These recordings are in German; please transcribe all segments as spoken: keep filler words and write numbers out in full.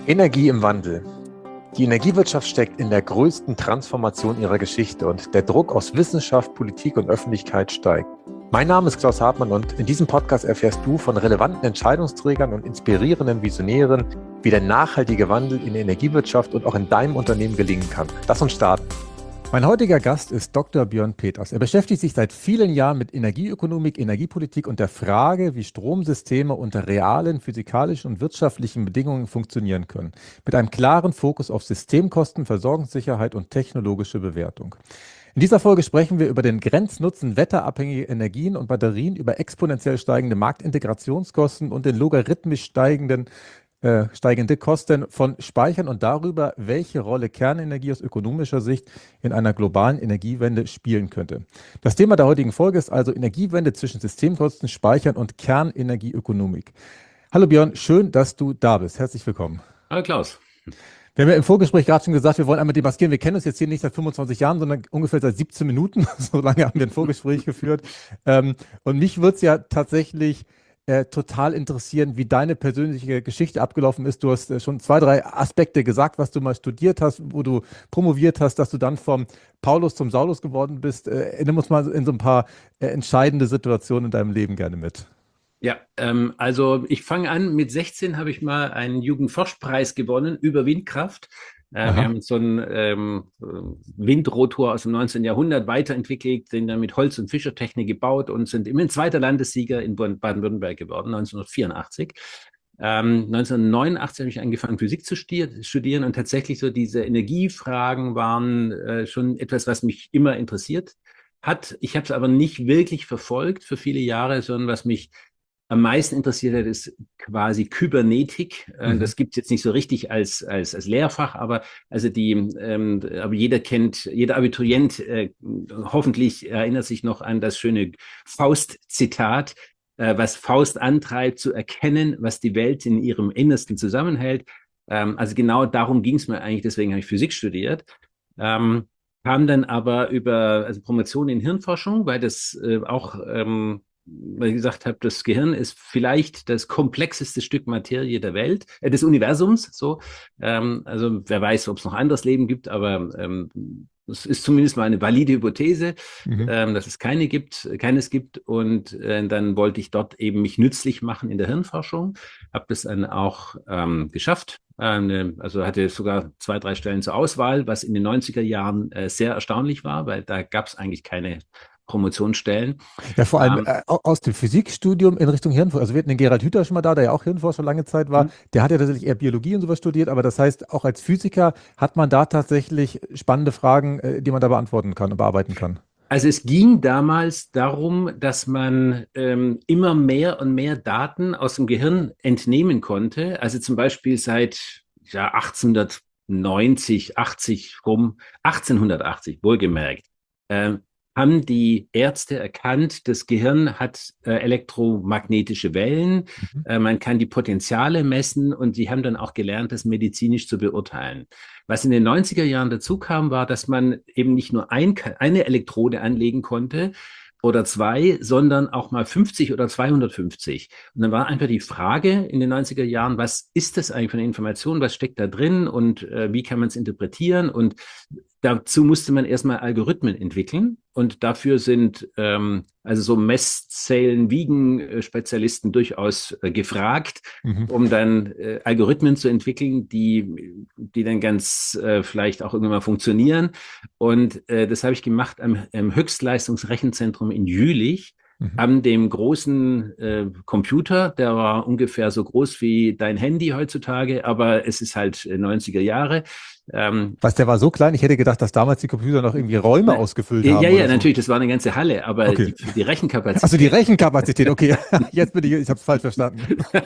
Energie im Wandel. Die Energiewirtschaft steckt in der größten Transformation ihrer Geschichte und der Druck aus Wissenschaft, Politik und Öffentlichkeit steigt. Mein Name ist Klaus Hartmann und in diesem Podcast erfährst du von relevanten Entscheidungsträgern und inspirierenden Visionären, wie der nachhaltige Wandel in der Energiewirtschaft und auch in deinem Unternehmen gelingen kann. Lass uns starten. Mein heutiger Gast ist Doktor Björn Peters. Er beschäftigt sich seit vielen Jahren mit Energieökonomik, Energiepolitik und der Frage, wie Stromsysteme unter realen physikalischen und wirtschaftlichen Bedingungen funktionieren können. Mit einem klaren Fokus auf Systemkosten, Versorgungssicherheit und technologische Bewertung. In dieser Folge sprechen wir über den Grenznutzen wetterabhängiger Energien und Batterien, über exponentiell steigende Marktintegrationskosten und den logarithmisch steigenden Äh, steigende Kosten von Speichern und darüber, welche Rolle Kernenergie aus ökonomischer Sicht in einer globalen Energiewende spielen könnte. Das Thema der heutigen Folge ist also Energiewende zwischen Systemkosten, Speichern und Kernenergieökonomik. Hallo Björn, schön, dass du da bist. Herzlich willkommen. Hallo Klaus. Wir haben ja im Vorgespräch gerade schon gesagt, wir wollen einmal demaskieren. Wir kennen uns jetzt hier nicht seit fünfundzwanzig Jahren, sondern ungefähr seit siebzehn Minuten. So lange haben wir ein Vorgespräch geführt. Ähm, und mich würde es ja tatsächlich Äh, total interessieren, wie deine persönliche Geschichte abgelaufen ist. Du hast äh, schon zwei, drei Aspekte gesagt, was du mal studiert hast, wo du promoviert hast, dass du dann vom Paulus zum Saulus geworden bist. Äh, nimm uns mal in so ein paar äh, entscheidende Situationen in deinem Leben gerne mit. Ja, ähm, also ich fange an, mit sechzehn habe ich mal einen Jugendforschpreis gewonnen über Windkraft. Äh, wir haben so einen ähm, Windrotor aus dem neunzehnten Jahrhundert weiterentwickelt, den dann mit Holz- und Fischertechnik gebaut und sind immerhin zweiter Landessieger in Baden-Württemberg geworden, neunzehnhundertvierundachtzig. Ähm, neunzehnhundertneunundachtzig habe ich angefangen, Physik zu studieren und tatsächlich so diese Energiefragen waren äh, schon etwas, was mich immer interessiert hat. Ich habe es aber nicht wirklich verfolgt für viele Jahre, sondern was mich am meisten interessiert hat, ist quasi Kybernetik. Mhm. Das gibt es jetzt nicht so richtig als, als, als Lehrfach, aber also die, ähm, aber jeder kennt, jeder Abiturient äh, hoffentlich erinnert sich noch an das schöne Faust-Zitat, äh, was Faust antreibt, zu erkennen, was die Welt in ihrem Innersten zusammenhält. Ähm, also genau darum ging es mir eigentlich, deswegen habe ich Physik studiert. Ähm, kam dann aber über also Promotion in Hirnforschung, weil das äh, auch ähm, weil ich gesagt habe, das Gehirn ist vielleicht das komplexeste Stück Materie der Welt, äh, des Universums. So, ähm, also wer weiß, ob es noch anderes Leben gibt, aber ähm, das ist zumindest mal eine valide Hypothese, mhm. ähm, dass es keine gibt, keines gibt. Und äh, dann wollte ich dort eben mich nützlich machen in der Hirnforschung, habe das dann auch ähm, geschafft. Ähm, also hatte sogar zwei, drei Stellen zur Auswahl, was in den neunziger Jahren äh, sehr erstaunlich war, weil da gab es eigentlich keine Promotionsstellen. Ja, vor allem ähm, äh, aus dem Physikstudium in Richtung Hirnforschung. Also wir hatten den Gerald Hüther schon mal da, der ja auch Hirnforscher lange Zeit war. Mhm. Der hat ja tatsächlich eher Biologie und sowas studiert, aber das heißt, auch als Physiker hat man da tatsächlich spannende Fragen, äh, die man da beantworten kann und bearbeiten kann. Also es ging damals darum, dass man ähm, immer mehr und mehr Daten aus dem Gehirn entnehmen konnte. Also zum Beispiel seit ja, achtzehnhundertneunzig, achtzig rum, achtzehnhundertachtzig wohlgemerkt, äh, haben die Ärzte erkannt, das Gehirn hat äh, elektromagnetische Wellen, mhm. äh, man kann die Potenziale messen und die haben dann auch gelernt, das medizinisch zu beurteilen. Was in den neunziger Jahren dazu kam, war, dass man eben nicht nur ein, eine Elektrode anlegen konnte oder zwei, sondern auch mal fünfzig oder zweihundertfünfzig. Und dann war einfach die Frage in den neunziger Jahren, was ist das eigentlich für eine Information, was steckt da drin und äh, wie kann man es interpretieren? Und dazu musste man erstmal Algorithmen entwickeln und dafür sind ähm, also so Messzählen, Wiegen-Spezialisten durchaus äh, gefragt, mhm. um dann äh, Algorithmen zu entwickeln, die, die dann ganz äh, vielleicht auch irgendwann mal funktionieren. Und äh, das habe ich gemacht am, am Höchstleistungsrechenzentrum in Jülich. Mhm. An dem großen äh, Computer, der war ungefähr so groß wie dein Handy heutzutage, aber es ist halt neunziger Jahre. Ähm, Was, der war so klein? Ich hätte gedacht, dass damals die Computer noch irgendwie Räume ausgefüllt ja, haben. Ja, ja, so. Natürlich, das war eine ganze Halle, aber okay. die, die Rechenkapazität. Also die Rechenkapazität, okay. Jetzt bin ich, ich habe es falsch verstanden.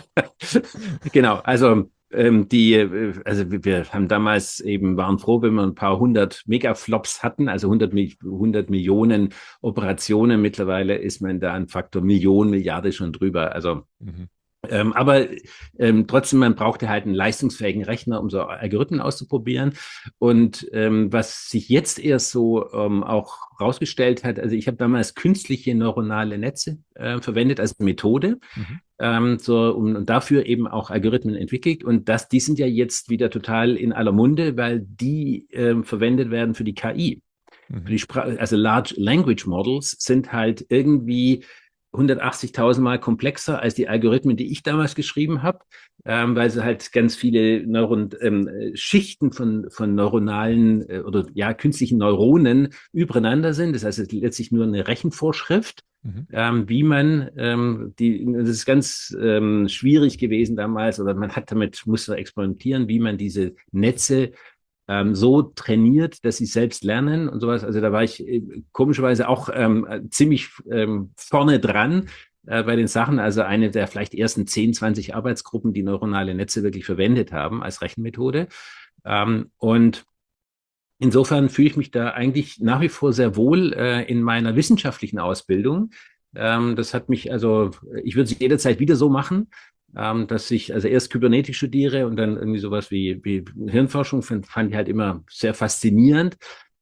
Genau, also ähm, die, also wir haben damals eben, waren froh, wenn wir ein paar hundert Megaflops hatten, also hundert, hundert Millionen Operationen. Mittlerweile ist man da ein Faktor Million, Milliarde schon drüber. Also mhm. Ähm, aber ähm, trotzdem, man brauchte halt einen leistungsfähigen Rechner, um so Algorithmen auszuprobieren. Und ähm, was sich jetzt erst so ähm, auch rausgestellt hat, also ich habe damals künstliche neuronale Netze äh, verwendet als Methode, Mhm. ähm, so, um, und dafür eben auch Algorithmen entwickelt. Und das, die sind ja jetzt wieder total in aller Munde, weil die ähm, verwendet werden für die K I. Für Mhm. die Spra- also Large Language Models sind halt irgendwie hundertachtzigtausend Mal komplexer als die Algorithmen, die ich damals geschrieben habe, ähm, weil sie halt ganz viele Neuron ähm, Schichten von, von neuronalen äh, oder ja künstlichen Neuronen übereinander sind. Das heißt, es ist letztlich nur eine Rechenvorschrift, Mhm. ähm, wie man ähm, die, das ist ganz ähm, schwierig gewesen damals, oder man hat damit, musste experimentieren, wie man diese Netze ähm, so trainiert, dass sie selbst lernen und sowas. Also da war ich äh, komischerweise auch ähm, ziemlich ähm, vorne dran äh, bei den Sachen. Also eine der vielleicht ersten zehn, zwanzig Arbeitsgruppen, die neuronale Netze wirklich verwendet haben als Rechenmethode. Ähm, und insofern fühle ich mich da eigentlich nach wie vor sehr wohl äh, in meiner wissenschaftlichen Ausbildung. Ähm, das hat mich, also ich würde es jederzeit wieder so machen, ähm, dass ich also erst Kybernetik studiere und dann irgendwie sowas wie, wie Hirnforschung fand, fand ich halt immer sehr faszinierend.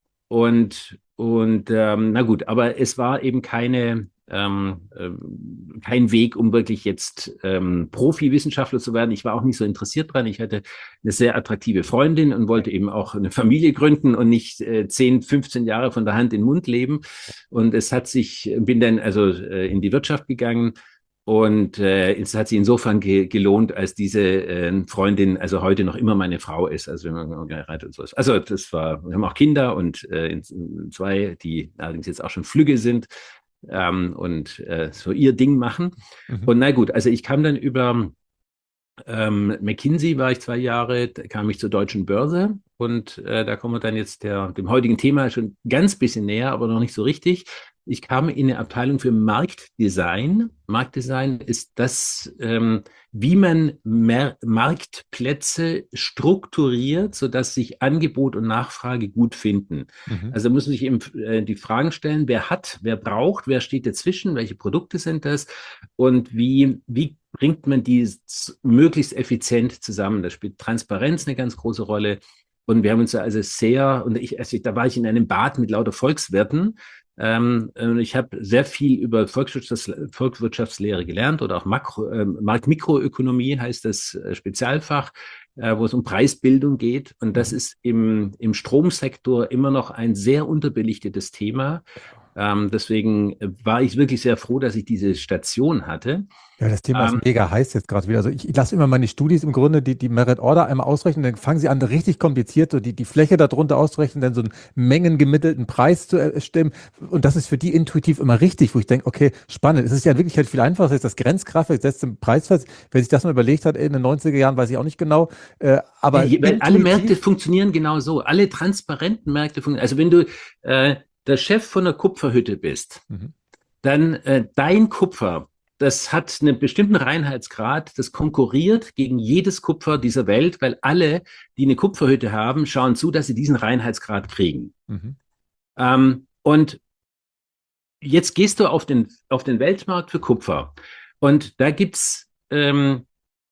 Und, und ähm, na gut, aber es war eben keine, ähm, ähm, kein Weg, um wirklich jetzt ähm, Profi-Wissenschaftler zu werden. Ich war auch nicht so interessiert dran. Ich hatte eine sehr attraktive Freundin und wollte eben auch eine Familie gründen und nicht äh, zehn, fünfzehn Jahre von der Hand in den Mund leben. Und es hat sich, bin dann also äh, in die Wirtschaft gegangen. Und äh, es hat sich insofern ge gelohnt, als diese äh, Freundin, also heute noch immer meine Frau ist, also wenn man geheiratet und so ist. Also das war, wir haben auch Kinder und äh, zwei, die allerdings jetzt auch schon flügge sind ähm, und äh, so ihr Ding machen. Mhm. Und na gut, also ich kam dann über ähm, McKinsey, war ich zwei Jahre, da kam ich zur Deutschen Börse und äh, da kommen wir dann jetzt der, dem heutigen Thema schon ganz bisschen näher, aber noch nicht so richtig. Ich kam in eine Abteilung für Marktdesign. Marktdesign ist das, ähm, wie man Mer Marktplätze strukturiert, sodass sich Angebot und Nachfrage gut finden. Mhm. Also da muss man sich eben äh, die Fragen stellen, wer hat, wer braucht, wer steht dazwischen, welche Produkte sind das und wie, wie bringt man die möglichst effizient zusammen. Da spielt Transparenz eine ganz große Rolle. Und wir haben uns also sehr, und ich, also da war ich in einem Bad mit lauter Volkswirten. Ähm, ich habe sehr viel über Volkswirtschafts Volkswirtschaftslehre gelernt oder auch Makro, äh, Marktmikroökonomie heißt das äh, Spezialfach, äh, wo es um Preisbildung geht. Und das Mhm. ist im, im Stromsektor immer noch ein sehr unterbelichtetes Thema. Ähm, deswegen war ich wirklich sehr froh, dass ich diese Station hatte. Ja, das Thema ist Ähm, mega heiß jetzt gerade wieder. Also ich, ich lasse immer meine Studis im Grunde die, die Merit Order einmal ausrechnen, dann fangen sie an, richtig kompliziert so die, die Fläche darunter auszurechnen, dann so einen mengengemittelten Preis zu erstellen. Und das ist für die intuitiv immer richtig, wo ich denke, okay, spannend. Es ist ja in Wirklichkeit viel einfacher, das ist das Grenzkraftwerk, setzt den Preis fest. Wer sich das mal überlegt hat in den neunziger Jahren, weiß ich auch nicht genau. Äh, aber Ja, weil alle Märkte intuitiv. funktionieren genau so. Alle transparenten Märkte funktionieren. Also wenn du äh, der Chef von einer Kupferhütte bist, Mhm. dann äh, dein Kupfer, das hat einen bestimmten Reinheitsgrad, das konkurriert gegen jedes Kupfer dieser Welt, weil alle, die eine Kupferhütte haben, schauen zu, dass sie diesen Reinheitsgrad kriegen. Mhm. Ähm, und jetzt gehst du auf den, auf den Weltmarkt für Kupfer. Und da gibt's ähm,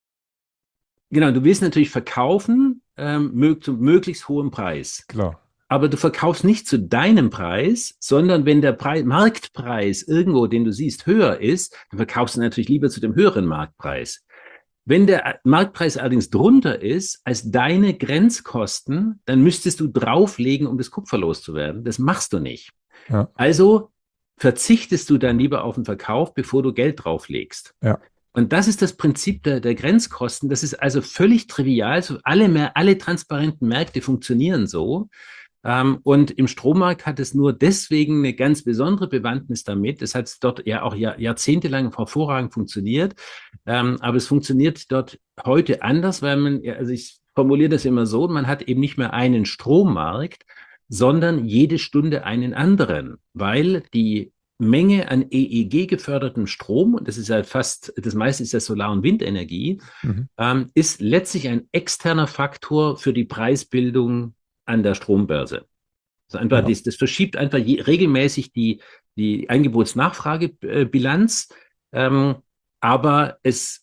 genau, du willst natürlich verkaufen ähm, mög zu möglichst hohem Preis. Klar. Aber du verkaufst nicht zu deinem Preis, sondern wenn der Preis, Marktpreis irgendwo, den du siehst, höher ist, dann verkaufst du natürlich lieber zu dem höheren Marktpreis. Wenn der Marktpreis allerdings drunter ist als deine Grenzkosten, dann müsstest du drauflegen, um das Kupfer loszuwerden. Das machst du nicht. Ja. Also verzichtest du dann lieber auf den Verkauf, bevor du Geld drauflegst. Ja. Und das ist das Prinzip der, der Grenzkosten. Das ist also völlig trivial. So alle, alle transparenten Märkte funktionieren so. Ähm, und im Strommarkt hat es nur deswegen eine ganz besondere Bewandtnis damit. Es hat dort ja auch Jahr, jahrzehntelang hervorragend funktioniert. Ähm, aber es funktioniert dort heute anders, weil man, also ich formuliere das immer so, man hat eben nicht mehr einen Strommarkt, sondern jede Stunde einen anderen, weil die Menge an E E G-gefördertem Strom, und das ist ja fast, das meiste ist ja Solar- und Windenergie, Mhm. ähm, ist letztlich ein externer Faktor für die Preisbildung an der Strombörse. Also einfach, Ja. das, das verschiebt einfach je, regelmäßig die, die Angebots-Nachfrage-Bilanz, ähm, aber es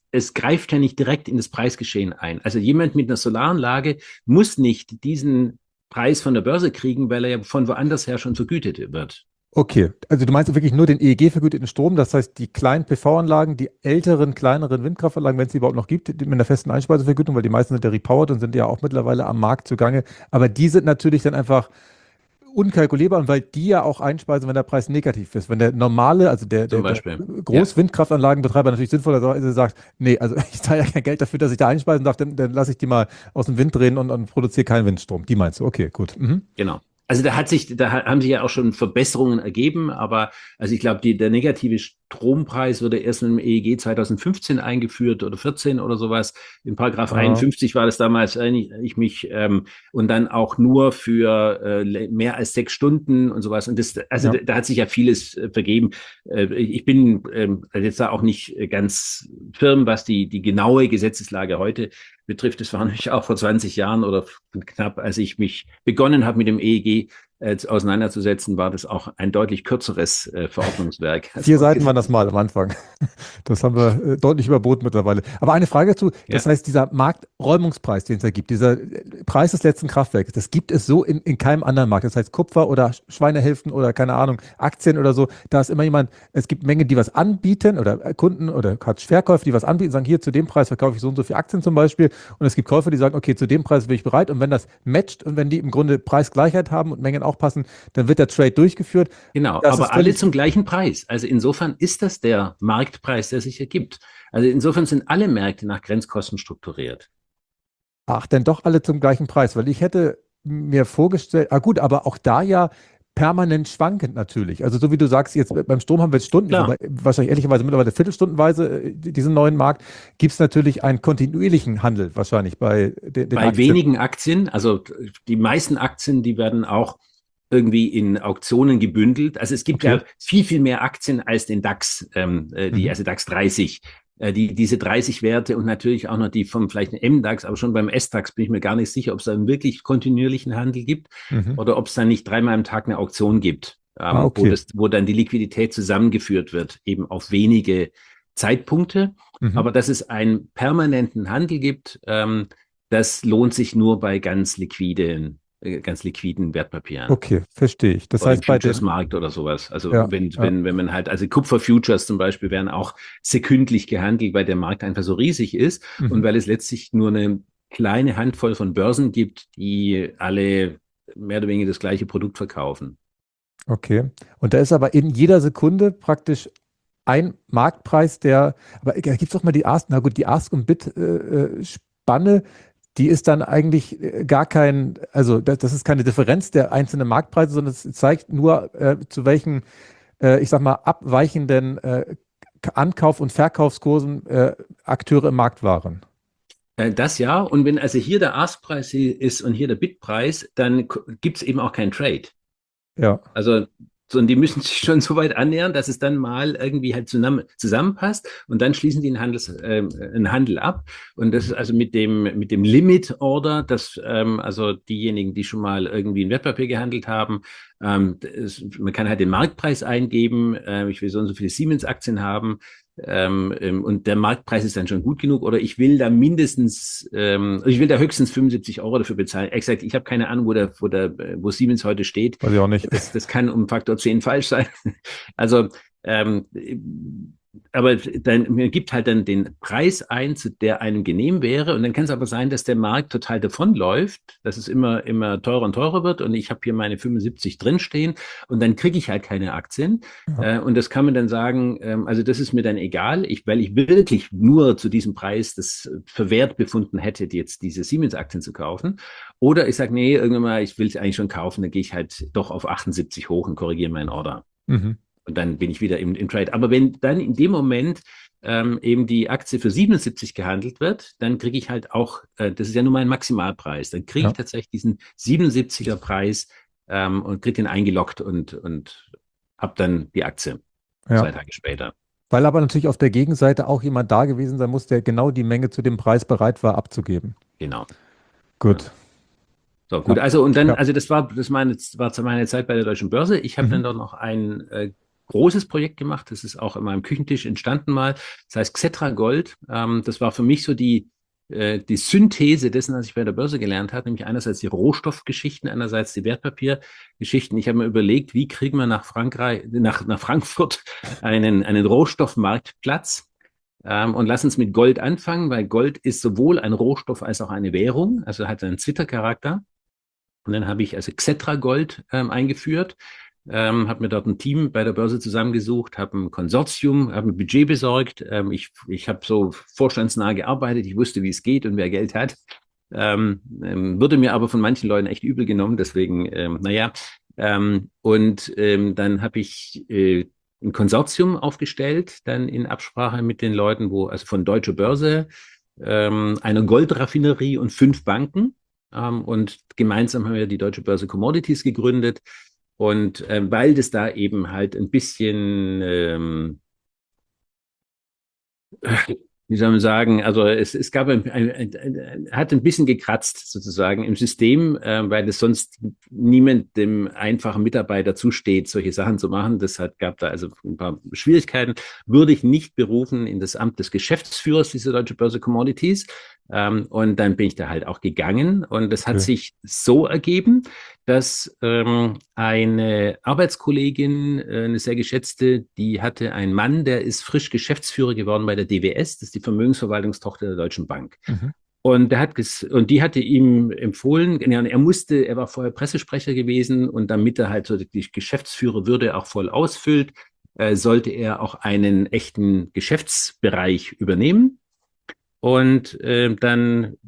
es greift ja nicht direkt in das Preisgeschehen ein. Also jemand mit einer Solaranlage muss nicht diesen Preis von der Börse kriegen, weil er ja von woanders her schon vergütet wird. Okay, also du meinst wirklich nur den E E G-vergüteten Strom, das heißt die kleinen P V-Anlagen, die älteren, kleineren Windkraftanlagen, wenn es die überhaupt noch gibt, mit einer festen Einspeisevergütung, weil die meisten sind ja repowered und sind ja auch mittlerweile am Markt zugange. Aber die sind natürlich dann einfach unkalkulierbar, und weil die ja auch einspeisen, wenn der Preis negativ ist. Wenn der normale, also der, der, Zum der Beispiel. Großwindkraftanlagenbetreiber natürlich sinnvollerweise sagt, nee, also ich zahle ja kein Geld dafür, dass ich da einspeisen darf, dann, dann lasse ich die mal aus dem Wind drehen und, und produziere keinen Windstrom. Die meinst du? Okay, gut. Mhm. Genau. Also da hat sich, da haben sich ja auch schon Verbesserungen ergeben, aber also ich glaube, die, der negative Strompreis wurde erst im E E G zwanzig fünfzehn eingeführt oder vierzehn oder sowas. In Paragraph Ja. einundfünfzig war das damals, ich, ich mich, ähm, und dann auch nur für äh, mehr als sechs Stunden und sowas. Und das, also Ja. da, da hat sich ja vieles äh, vergeben. Äh, ich bin ähm, jetzt da auch nicht ganz firm, was die, die genaue Gesetzeslage heute betrifft. Das war nämlich auch vor zwanzig Jahren oder knapp, als ich mich begonnen habe mit dem E E G äh, auseinanderzusetzen, war das auch ein deutlich kürzeres äh, Verordnungswerk. Vier Also, Seiten waren das mal am Anfang. Das haben wir äh, deutlich überboten mittlerweile. Aber eine Frage dazu, das Ja. heißt, dieser Markträumungspreis, den es da gibt, dieser äh, Preis des letzten Kraftwerkes, das gibt es so in, in keinem anderen Markt. Das heißt Kupfer oder Schweinehälften oder keine Ahnung, Aktien oder so. Da ist immer jemand, es gibt Mengen, die was anbieten oder äh, Kunden oder Verkäufer, die was anbieten, sagen, hier zu dem Preis verkaufe ich so und so viele Aktien zum Beispiel. Und es gibt Käufer, die sagen, okay, zu dem Preis bin ich bereit. Und wenn das matcht und wenn die im Grunde Preisgleichheit haben und Mengen auch passen, dann wird der Trade durchgeführt. Genau, Das aber alle zum gleichen Preis. Also insofern ist das der Marktpreis, der sich ergibt. Also insofern sind alle Märkte nach Grenzkosten strukturiert. Ach, denn doch alle zum gleichen Preis, weil ich hätte mir vorgestellt, ah gut, aber auch da ja permanent schwankend natürlich. Also so wie du sagst, jetzt beim Strom haben wir jetzt Stunden, Klar. aber wahrscheinlich ehrlicherweise mittlerweile viertelstundenweise äh, diesen neuen Markt, gibt es natürlich einen kontinuierlichen Handel wahrscheinlich bei den, den Bei Aktien. wenigen Aktien, also die meisten Aktien, die werden auch irgendwie in Auktionen gebündelt. Also es gibt Okay. ja viel, viel mehr Aktien als den DAX, ähm, die, Mhm. also DAX dreißig. Äh, die, diese dreißig Werte und natürlich auch noch die vom vielleicht M DAX, aber schon beim S DAX bin ich mir gar nicht sicher, ob es da einen wirklich kontinuierlichen Handel gibt Mhm. oder ob es da nicht dreimal am Tag eine Auktion gibt, ähm, Ah, okay. wo, das, wo dann die Liquidität zusammengeführt wird, eben auf wenige Zeitpunkte. Mhm. Aber dass es einen permanenten Handel gibt, ähm, das lohnt sich nur bei ganz liquiden ganz liquiden Wertpapieren. Okay, verstehe ich. Das Oder im heißt bei den, Futures-Markt oder sowas. Also ja, wenn, ja. wenn, wenn man halt, also Kupfer-Futures zum Beispiel werden auch sekündlich gehandelt, weil der Markt einfach so riesig ist Mhm. und weil es letztlich nur eine kleine Handvoll von Börsen gibt, die alle mehr oder weniger das gleiche Produkt verkaufen. Okay. Und da ist aber in jeder Sekunde praktisch ein Marktpreis, der, aber da gibt es doch mal die Ask, na gut, die Ask- und Bid-Spanne, die ist dann eigentlich äh, gar kein, also das, das ist keine Differenz der einzelnen Marktpreise, sondern es zeigt nur, äh, zu welchen, äh, ich sag mal, abweichenden äh, Ankauf- und Verkaufskursen äh, Akteure im Markt waren. Äh, Das ja, und wenn also hier der Ask-Preis ist und hier der Bid-Preis, dann gibt es eben auch keinen Trade. Ja. Also, so, und die müssen sich schon so weit annähern, dass es dann mal irgendwie halt zusammen, zusammenpasst und dann schließen die einen, Handels, äh, einen Handel ab. Und das ist also mit dem, mit dem Limit-Order, dass ähm, also diejenigen, die schon mal irgendwie ein Wertpapier gehandelt haben, ähm, das, man kann halt den Marktpreis eingeben, äh, ich will so und so viele Siemens-Aktien haben. Ähm, ähm, und der Marktpreis ist dann schon gut genug oder ich will da mindestens, ähm, ich will da höchstens fünfundsiebzig Euro dafür bezahlen. Exakt, ich habe keine Ahnung, wo der, wo der, wo Siemens heute steht. Weiß ich auch nicht. Das, das kann um Faktor zehn falsch sein. Also, ähm, aber dann, man gibt halt dann den Preis ein, der einem genehm wäre. Und dann kann es aber sein, dass der Markt total davonläuft, dass es immer, immer teurer und teurer wird. Und ich habe hier meine fünfundsiebzig drinstehen und dann kriege ich halt keine Aktien. Ja. Äh, und das kann man dann sagen, ähm, also das ist mir dann egal, ich, weil ich wirklich nur zu diesem Preis das verwehrt befunden hätte, jetzt diese Siemens-Aktien zu kaufen. Oder ich sage, nee, irgendwann mal, ich will es eigentlich schon kaufen, dann gehe ich halt doch auf achtundsiebzig hoch und korrigiere meinen Order. Mhm. Und dann bin ich wieder im, im Trade. Aber wenn dann in dem Moment ähm, eben die Aktie für siebenundsiebzig gehandelt wird, dann kriege ich halt auch, äh, das ist ja nur mein Maximalpreis, dann kriege Ja. ich tatsächlich diesen siebenundsiebziger Preis ähm, und kriege den eingeloggt und, und habe dann die Aktie Ja. zwei Tage später. Weil aber natürlich auf der Gegenseite auch jemand da gewesen sein muss, der genau die Menge zu dem Preis bereit war abzugeben. Genau. Gut. So, gut, Ja. also und dann, Ja. also das war, das meine, war meine Zeit bei der Deutschen Börse. Ich habe Mhm. dann dort noch ein äh, großes Projekt gemacht. Das ist auch in meinem Küchentisch entstanden mal. Das heißt Xetra Gold. Ähm, das war für mich so die, äh, die Synthese dessen, was ich bei der Börse gelernt habe, nämlich einerseits die Rohstoffgeschichten, einerseits die Wertpapiergeschichten. Ich habe mir überlegt, wie kriegen wir nach Frankreich, nach, nach Frankfurt einen, einen Rohstoffmarktplatz. Ähm, und lass uns mit Gold anfangen, weil Gold ist sowohl ein Rohstoff als auch eine Währung, also hat einen Twitter-Charakter. Und dann habe ich also Xetra Gold ähm, eingeführt, ähm, habe mir dort ein Team bei der Börse zusammengesucht, habe ein Konsortium, habe ein Budget besorgt. Ähm, ich ich habe so vorstandsnah gearbeitet, ich wusste, wie es geht und wer Geld hat. Ähm, ähm, wurde mir aber von manchen Leuten echt übel genommen, deswegen, ähm, naja. Ähm, und ähm, dann habe ich äh, ein Konsortium aufgestellt, dann in Absprache mit den Leuten, wo, also von Deutsche Börse, ähm, einer Goldraffinerie und fünf Banken. Ähm, und gemeinsam haben wir die Deutsche Börse Commodities gegründet. Und ähm, weil das da eben halt ein bisschen ähm, wie soll man sagen, also es, es gab ein, ein, ein, ein, hat ein bisschen gekratzt sozusagen im System, äh, weil es sonst niemand dem einfachen Mitarbeiter zusteht, solche Sachen zu machen. Das hat, gab da also ein paar Schwierigkeiten. Würde ich nicht berufen in das Amt des Geschäftsführers dieser Deutsche Börse Commodities. Ähm, und dann bin ich da halt auch gegangen. Und es hat Okay. sich so ergeben, dass ähm, eine Arbeitskollegin, äh, eine sehr geschätzte, die hatte einen Mann, der ist frisch Geschäftsführer geworden bei der D W S, das ist die Vermögensverwaltungstochter der Deutschen Bank. Mhm. Und der hat ges und die hatte ihm empfohlen, ja, er musste, er war vorher Pressesprecher gewesen und damit er halt so die Geschäftsführerwürde auch voll ausfüllt, äh, sollte er auch einen echten Geschäftsbereich übernehmen. Und äh, dann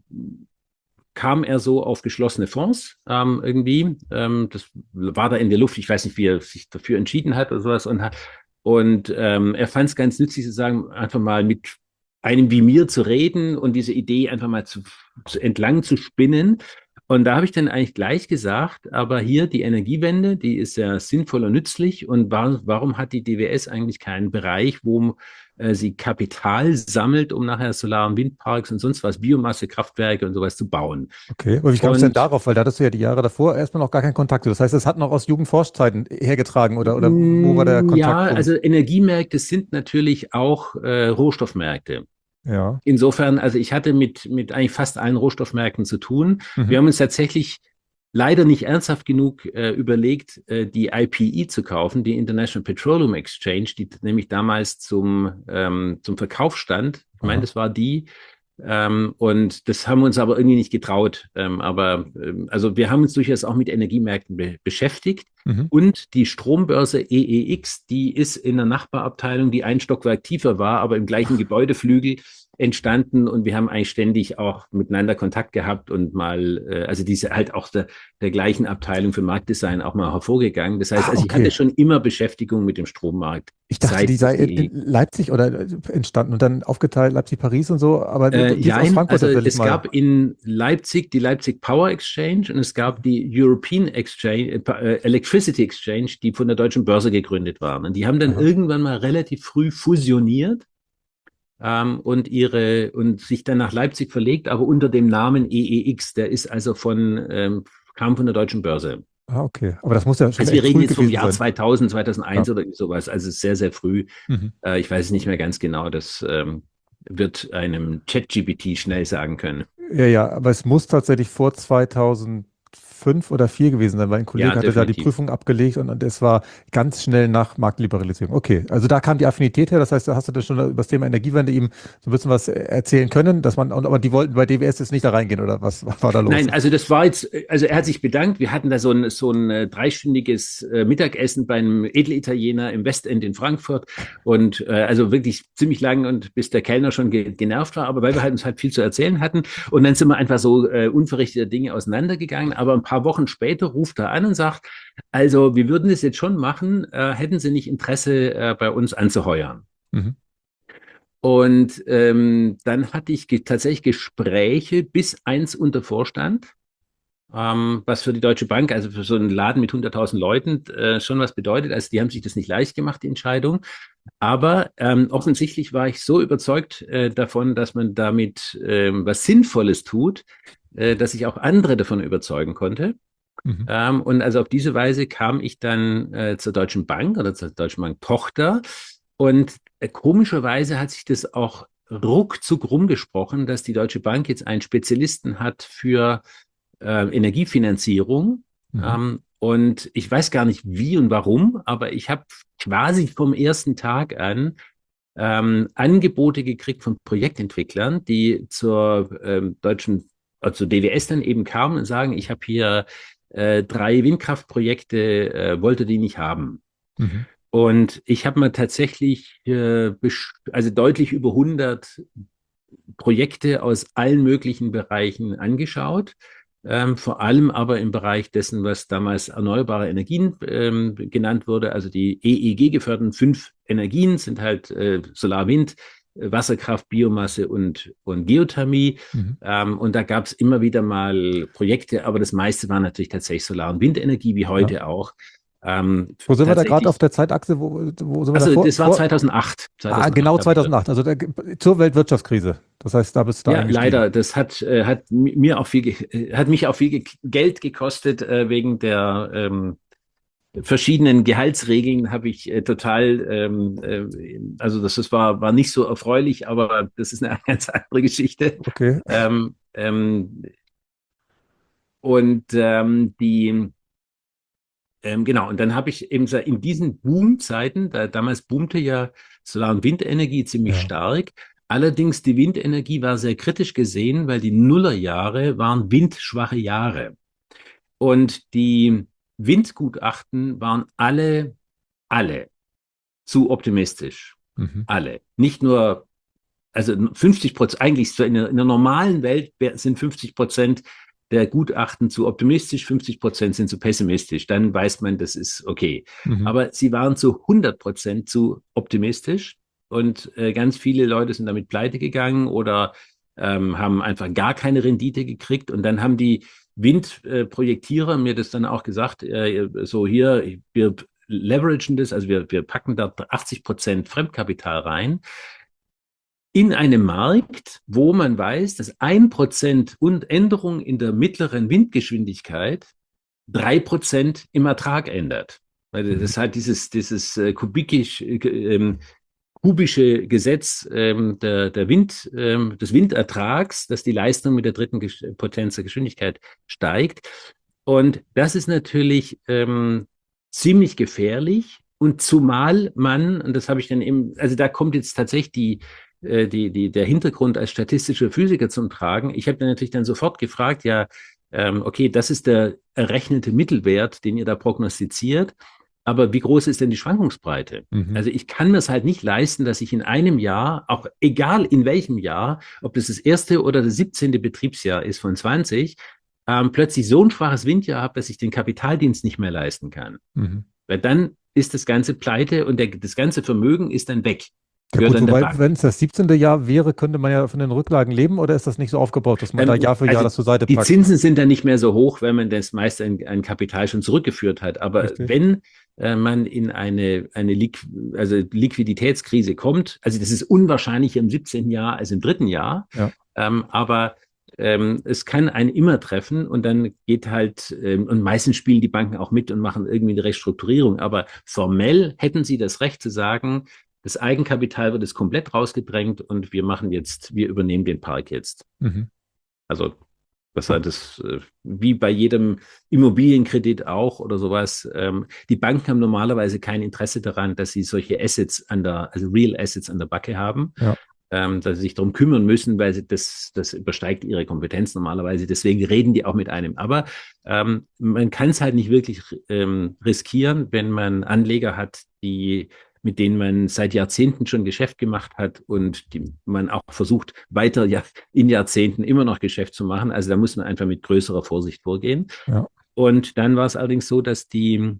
kam er so auf geschlossene Fonds ähm, irgendwie. Ähm, das war da in der Luft. Ich weiß nicht, wie er sich dafür entschieden hat oder sowas. Und, und ähm, er fand es ganz nützlich zu sagen, einfach mal mit einem wie mir zu reden und diese Idee einfach mal zu, zu entlang zu spinnen. Und da habe ich dann eigentlich gleich gesagt, aber hier die Energiewende, die ist ja sinnvoll und nützlich. Und war, warum hat die D W S eigentlich keinen Bereich, wo äh, sie Kapital sammelt, um nachher Solar- und Windparks und sonst was, Biomasse, Kraftwerke und sowas zu bauen? Okay, aber wie kam es denn Und darauf? Weil da hattest du ja die Jahre davor erstmal noch gar keinen Kontakt. Das heißt, es hat noch aus Jugendforschzeiten hergetragen oder, oder wo war der mm, ja, Kontaktpunkt? also Energiemärkte sind natürlich auch äh, Rohstoffmärkte. Ja. Insofern, also ich hatte mit, mit eigentlich fast allen Rohstoffmärkten zu tun. Mhm. Wir haben uns tatsächlich leider nicht ernsthaft genug äh, überlegt, äh, die I P E zu kaufen, die International Petroleum Exchange, die nämlich damals zum, ähm, zum Verkauf stand. Ich meine, Aha. das war die. Ähm, und das haben wir uns aber irgendwie nicht getraut. Ähm, aber ähm, also wir haben uns durchaus auch mit Energiemärkten be beschäftigt. Mhm. Und die Strombörse E E X, die ist in der Nachbarabteilung, die ein Stockwerk tiefer war, aber im gleichen Gebäudeflügel entstanden. Und wir haben eigentlich ständig auch miteinander Kontakt gehabt und mal, äh, also diese halt auch der, der gleichen Abteilung für Marktdesign auch mal hervorgegangen. Das heißt, Ah, also ich hatte okay. schon immer Beschäftigung mit dem Strommarkt, Ich dachte, die seit sei es in die in Leipzig oder äh, entstanden und dann aufgeteilt, Leipzig, Paris und so, aber Äh, die ist aus jein, Frankfurt also tatsächlich es mal. gab in Leipzig die Leipzig Power Exchange und es gab die European Exchange, äh, Electricity Exchange, die von der Deutschen Börse gegründet waren. Und die haben dann Aha. irgendwann mal relativ früh fusioniert ähm, und ihre und sich dann nach Leipzig verlegt, aber unter dem Namen E E X. Der ist also von ähm, kam von der Deutschen Börse. Ah, okay. Aber das muss ja schon Also wir echt reden früh jetzt vom gewesen Jahr sein. zweitausend, Ja. zweitausendeins oder sowas. Also sehr, sehr früh. Mhm. Äh, ich weiß es nicht mehr ganz genau. Das ähm, wird einem ChatGPT schnell sagen können. Ja, ja, aber es muss tatsächlich vor zweitausendfünf oder vier gewesen sein, weil ein Ja, Kollege hatte da die definitiv. Prüfung abgelegt und es war ganz schnell nach Marktliberalisierung. Okay, also da kam die Affinität her. Das heißt, da hast du dann schon über das Thema Energiewende ihm so ein bisschen was erzählen können, dass man, aber die wollten bei D W S jetzt nicht da reingehen oder was war da los? Nein, also das war jetzt, also er hat sich bedankt. Wir hatten da so ein, so ein äh, dreistündiges äh, Mittagessen bei einem Edelitaliener im Westend in Frankfurt und äh, also wirklich ziemlich lang und bis der Kellner schon ge genervt war, aber weil wir halt uns halt viel zu erzählen hatten und dann sind wir einfach so äh, unverrichtete Dinge auseinandergegangen. Aber ein paar Wochen später ruft er an und sagt, also wir würden das jetzt schon machen, äh, hätten Sie nicht Interesse, äh, bei uns anzuheuern? Mhm. Und ähm, dann hatte ich ge tatsächlich Gespräche bis eins unter Vorstand, ähm, was für die Deutsche Bank, also für so einen Laden mit hunderttausend Leuten, äh, schon was bedeutet. Also die haben sich das nicht leicht gemacht, die Entscheidung. Aber ähm, offensichtlich war ich so überzeugt äh, davon, dass man damit ähm, was Sinnvolles tut, äh, dass ich auch andere davon überzeugen konnte. Mhm. Ähm, und also auf diese Weise kam ich dann äh, zur Deutschen Bank oder zur Deutschen Bank Tochter. Und äh, komischerweise hat sich das auch ruckzuck rumgesprochen, dass die Deutsche Bank jetzt einen Spezialisten hat für äh, Energiefinanzierung. Mhm. Ähm, und ich weiß gar nicht wie und warum, aber ich habe quasi vom ersten Tag an ähm, Angebote gekriegt von Projektentwicklern, die zur ähm, deutschen, also D W S dann eben kamen und sagen, ich habe hier äh, drei Windkraftprojekte, äh, wollte die nicht haben. Mhm. Und ich habe mir tatsächlich äh, also deutlich über hundert Projekte aus allen möglichen Bereichen angeschaut, ähm, vor allem aber im Bereich dessen, was damals erneuerbare Energien ähm, genannt wurde. Also die E E G-geförderten fünf Energien sind halt äh, Solar, Wind, äh, Wasserkraft, Biomasse und, und Geothermie. Mhm. Ähm, und da gab es immer wieder mal Projekte, aber das meiste war natürlich tatsächlich Solar- und Windenergie, wie Ja. heute auch. Ähm, Wo sind wir da gerade auf tatsächlich, der Zeitachse? Wo, wo sind wir da also vor? das war vor? zweitausendacht. Ah, zweitausendacht genau habe ich zweitausendacht, also der, zur Weltwirtschaftskrise. Das heißt, da bist du da Ja, eingestiegen. leider. Das hat, äh, hat mir auch viel, ge- hat mich auch viel ge Geld gekostet, äh, wegen der ähm, verschiedenen Gehaltsregeln habe ich äh, total, ähm, äh, also das, das war, war nicht so erfreulich, aber das ist eine ganz andere Geschichte. Okay. Ähm, ähm, und ähm, die, ähm, genau, und dann habe ich eben so in diesen Boomzeiten, da, damals boomte ja Solar- und Windenergie ziemlich Ja. stark. Allerdings die Windenergie war sehr kritisch gesehen, weil die Nullerjahre waren windschwache Jahre. Und die Windgutachten waren alle, alle zu optimistisch. Mhm. Alle. Nicht nur, also fünfzig Prozent, eigentlich so in der, in der normalen Welt sind fünfzig Prozent der Gutachten zu optimistisch, fünfzig Prozent sind zu pessimistisch. Dann weiß man, das ist okay. Mhm. Aber sie waren zu hundert Prozent zu optimistisch und äh, ganz viele Leute sind damit pleite gegangen oder ähm, haben einfach gar keine Rendite gekriegt. Und dann haben die Windprojektierer äh, mir das dann auch gesagt, äh, so hier, wir leveragen das, also wir, wir packen da achtzig Prozent Fremdkapital rein in einem Markt, wo man weiß, dass ein Prozent und Änderung in der mittleren Windgeschwindigkeit drei Prozent im Ertrag ändert. Weil Mhm. das halt dieses, dieses äh, kubikisch, äh, ähm, kubische Gesetz ähm, der, der Wind, ähm, des Windertrags, dass die Leistung mit der dritten Gesch Potenz der Geschwindigkeit steigt. Und das ist natürlich ähm, ziemlich gefährlich. Und zumal man, und das habe ich dann eben, also da kommt jetzt tatsächlich die, äh, die, die, der Hintergrund als statistischer Physiker zum Tragen. Ich habe dann natürlich dann sofort gefragt, ja, ähm, okay, das ist der errechnete Mittelwert, den ihr da prognostiziert. Aber wie groß ist denn die Schwankungsbreite? Mhm. Also ich kann mir es halt nicht leisten, dass ich in einem Jahr, auch egal in welchem Jahr, ob das das erste oder das siebzehnte Betriebsjahr ist von zwanzig, ähm, plötzlich so ein schwaches Windjahr habe, dass ich den Kapitaldienst nicht mehr leisten kann. Mhm. Weil dann ist das ganze pleite und der, das ganze Vermögen ist dann weg, Ja gehört gut, dann der wobei, Bank. wenn es das siebzehnte Jahr wäre, könnte man ja von den Rücklagen leben, oder ist das nicht so aufgebaut, dass man da Ähm, Jahr für Jahr also das zur Seite die packt? Zinsen sind dann nicht mehr so hoch, wenn man das meiste an, an Kapital schon zurückgeführt hat. Aber Richtig. wenn äh, man in eine, eine Liqu also Liquiditätskrise kommt, also das ist unwahrscheinlicher im siebzehnten Jahr als im dritten Jahr, Ja. ähm, aber ähm, es kann einen immer treffen und dann geht halt, ähm, und meistens spielen die Banken auch mit und machen irgendwie eine Restrukturierung. Aber formell hätten sie das Recht zu sagen, das Eigenkapital wird jetzt komplett rausgedrängt und wir machen jetzt, wir übernehmen den Park jetzt. Mhm. Also das war das, äh, wie bei jedem Immobilienkredit auch oder sowas. Ähm, die Banken haben normalerweise kein Interesse daran, dass sie solche Assets an der, also Real Assets an der Backe haben, Ja. ähm, dass sie sich darum kümmern müssen, weil sie das, das übersteigt ihre Kompetenz normalerweise. Deswegen reden die auch mit einem. Aber ähm, man kann es halt nicht wirklich ähm, riskieren, wenn man Anleger hat, die mit denen man seit Jahrzehnten schon Geschäft gemacht hat und die man auch versucht, weiter ja, in Jahrzehnten immer noch Geschäft zu machen. Also da muss man einfach mit größerer Vorsicht vorgehen. Ja. Und dann war es allerdings so, dass die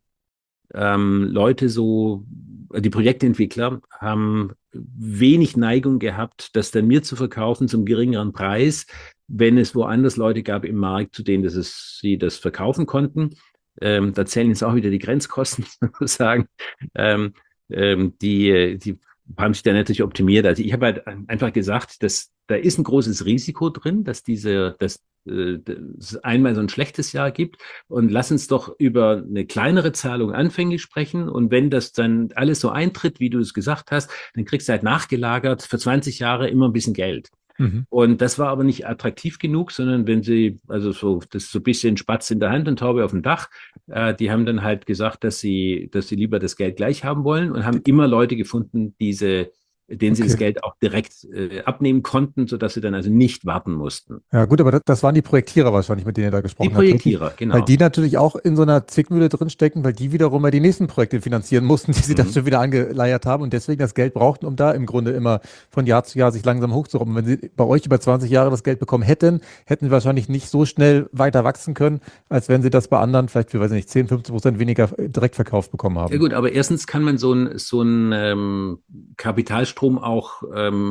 ähm, Leute so, die Projektentwickler haben wenig Neigung gehabt, das dann mir zu verkaufen zum geringeren Preis, wenn es woanders Leute gab im Markt, zu denen das es, sie das verkaufen konnten. Ähm, da zählen jetzt auch wieder die Grenzkosten sozusagen. Ähm, ähm, die, die haben sich da natürlich optimiert. Also ich habe halt einfach gesagt, dass da ist ein großes Risiko drin, dass diese, dass äh, es einmal so ein schlechtes Jahr gibt und lass uns doch über eine kleinere Zahlung anfänglich sprechen und wenn das dann alles so eintritt, wie du es gesagt hast, dann kriegst du halt nachgelagert für zwanzig Jahre immer ein bisschen Geld. Mhm. Und das war aber nicht attraktiv genug, sondern wenn sie, also so, das ist so ein bisschen Spatz in der Hand und Taube auf dem Dach, äh, die haben dann halt gesagt, dass sie, dass sie lieber das Geld gleich haben wollen und haben immer Leute gefunden, diese, denen sie das Okay. Geld auch direkt äh, abnehmen konnten, sodass sie dann also nicht warten mussten. Ja, gut, aber das, das waren die Projektierer wahrscheinlich, mit denen ihr da Die gesprochen habt, richtig? Projektierer, Weil genau. die natürlich auch in so einer Zwickmühle drinstecken, weil die wiederum ja die nächsten Projekte finanzieren mussten, die sie dann Mhm. schon wieder angeleiert haben und deswegen das Geld brauchten, um da im Grunde immer von Jahr zu Jahr sich langsam hochzurobben. Wenn sie bei euch über zwanzig Jahre das Geld bekommen hätten, hätten sie wahrscheinlich nicht so schnell weiter wachsen können, als wenn sie das bei anderen vielleicht für, weiß ich nicht, zehn, fünfzehn Prozent weniger direkt verkauft bekommen Ja haben. gut, aber erstens kann man so ein so ein ähm, Kapitalstrom auch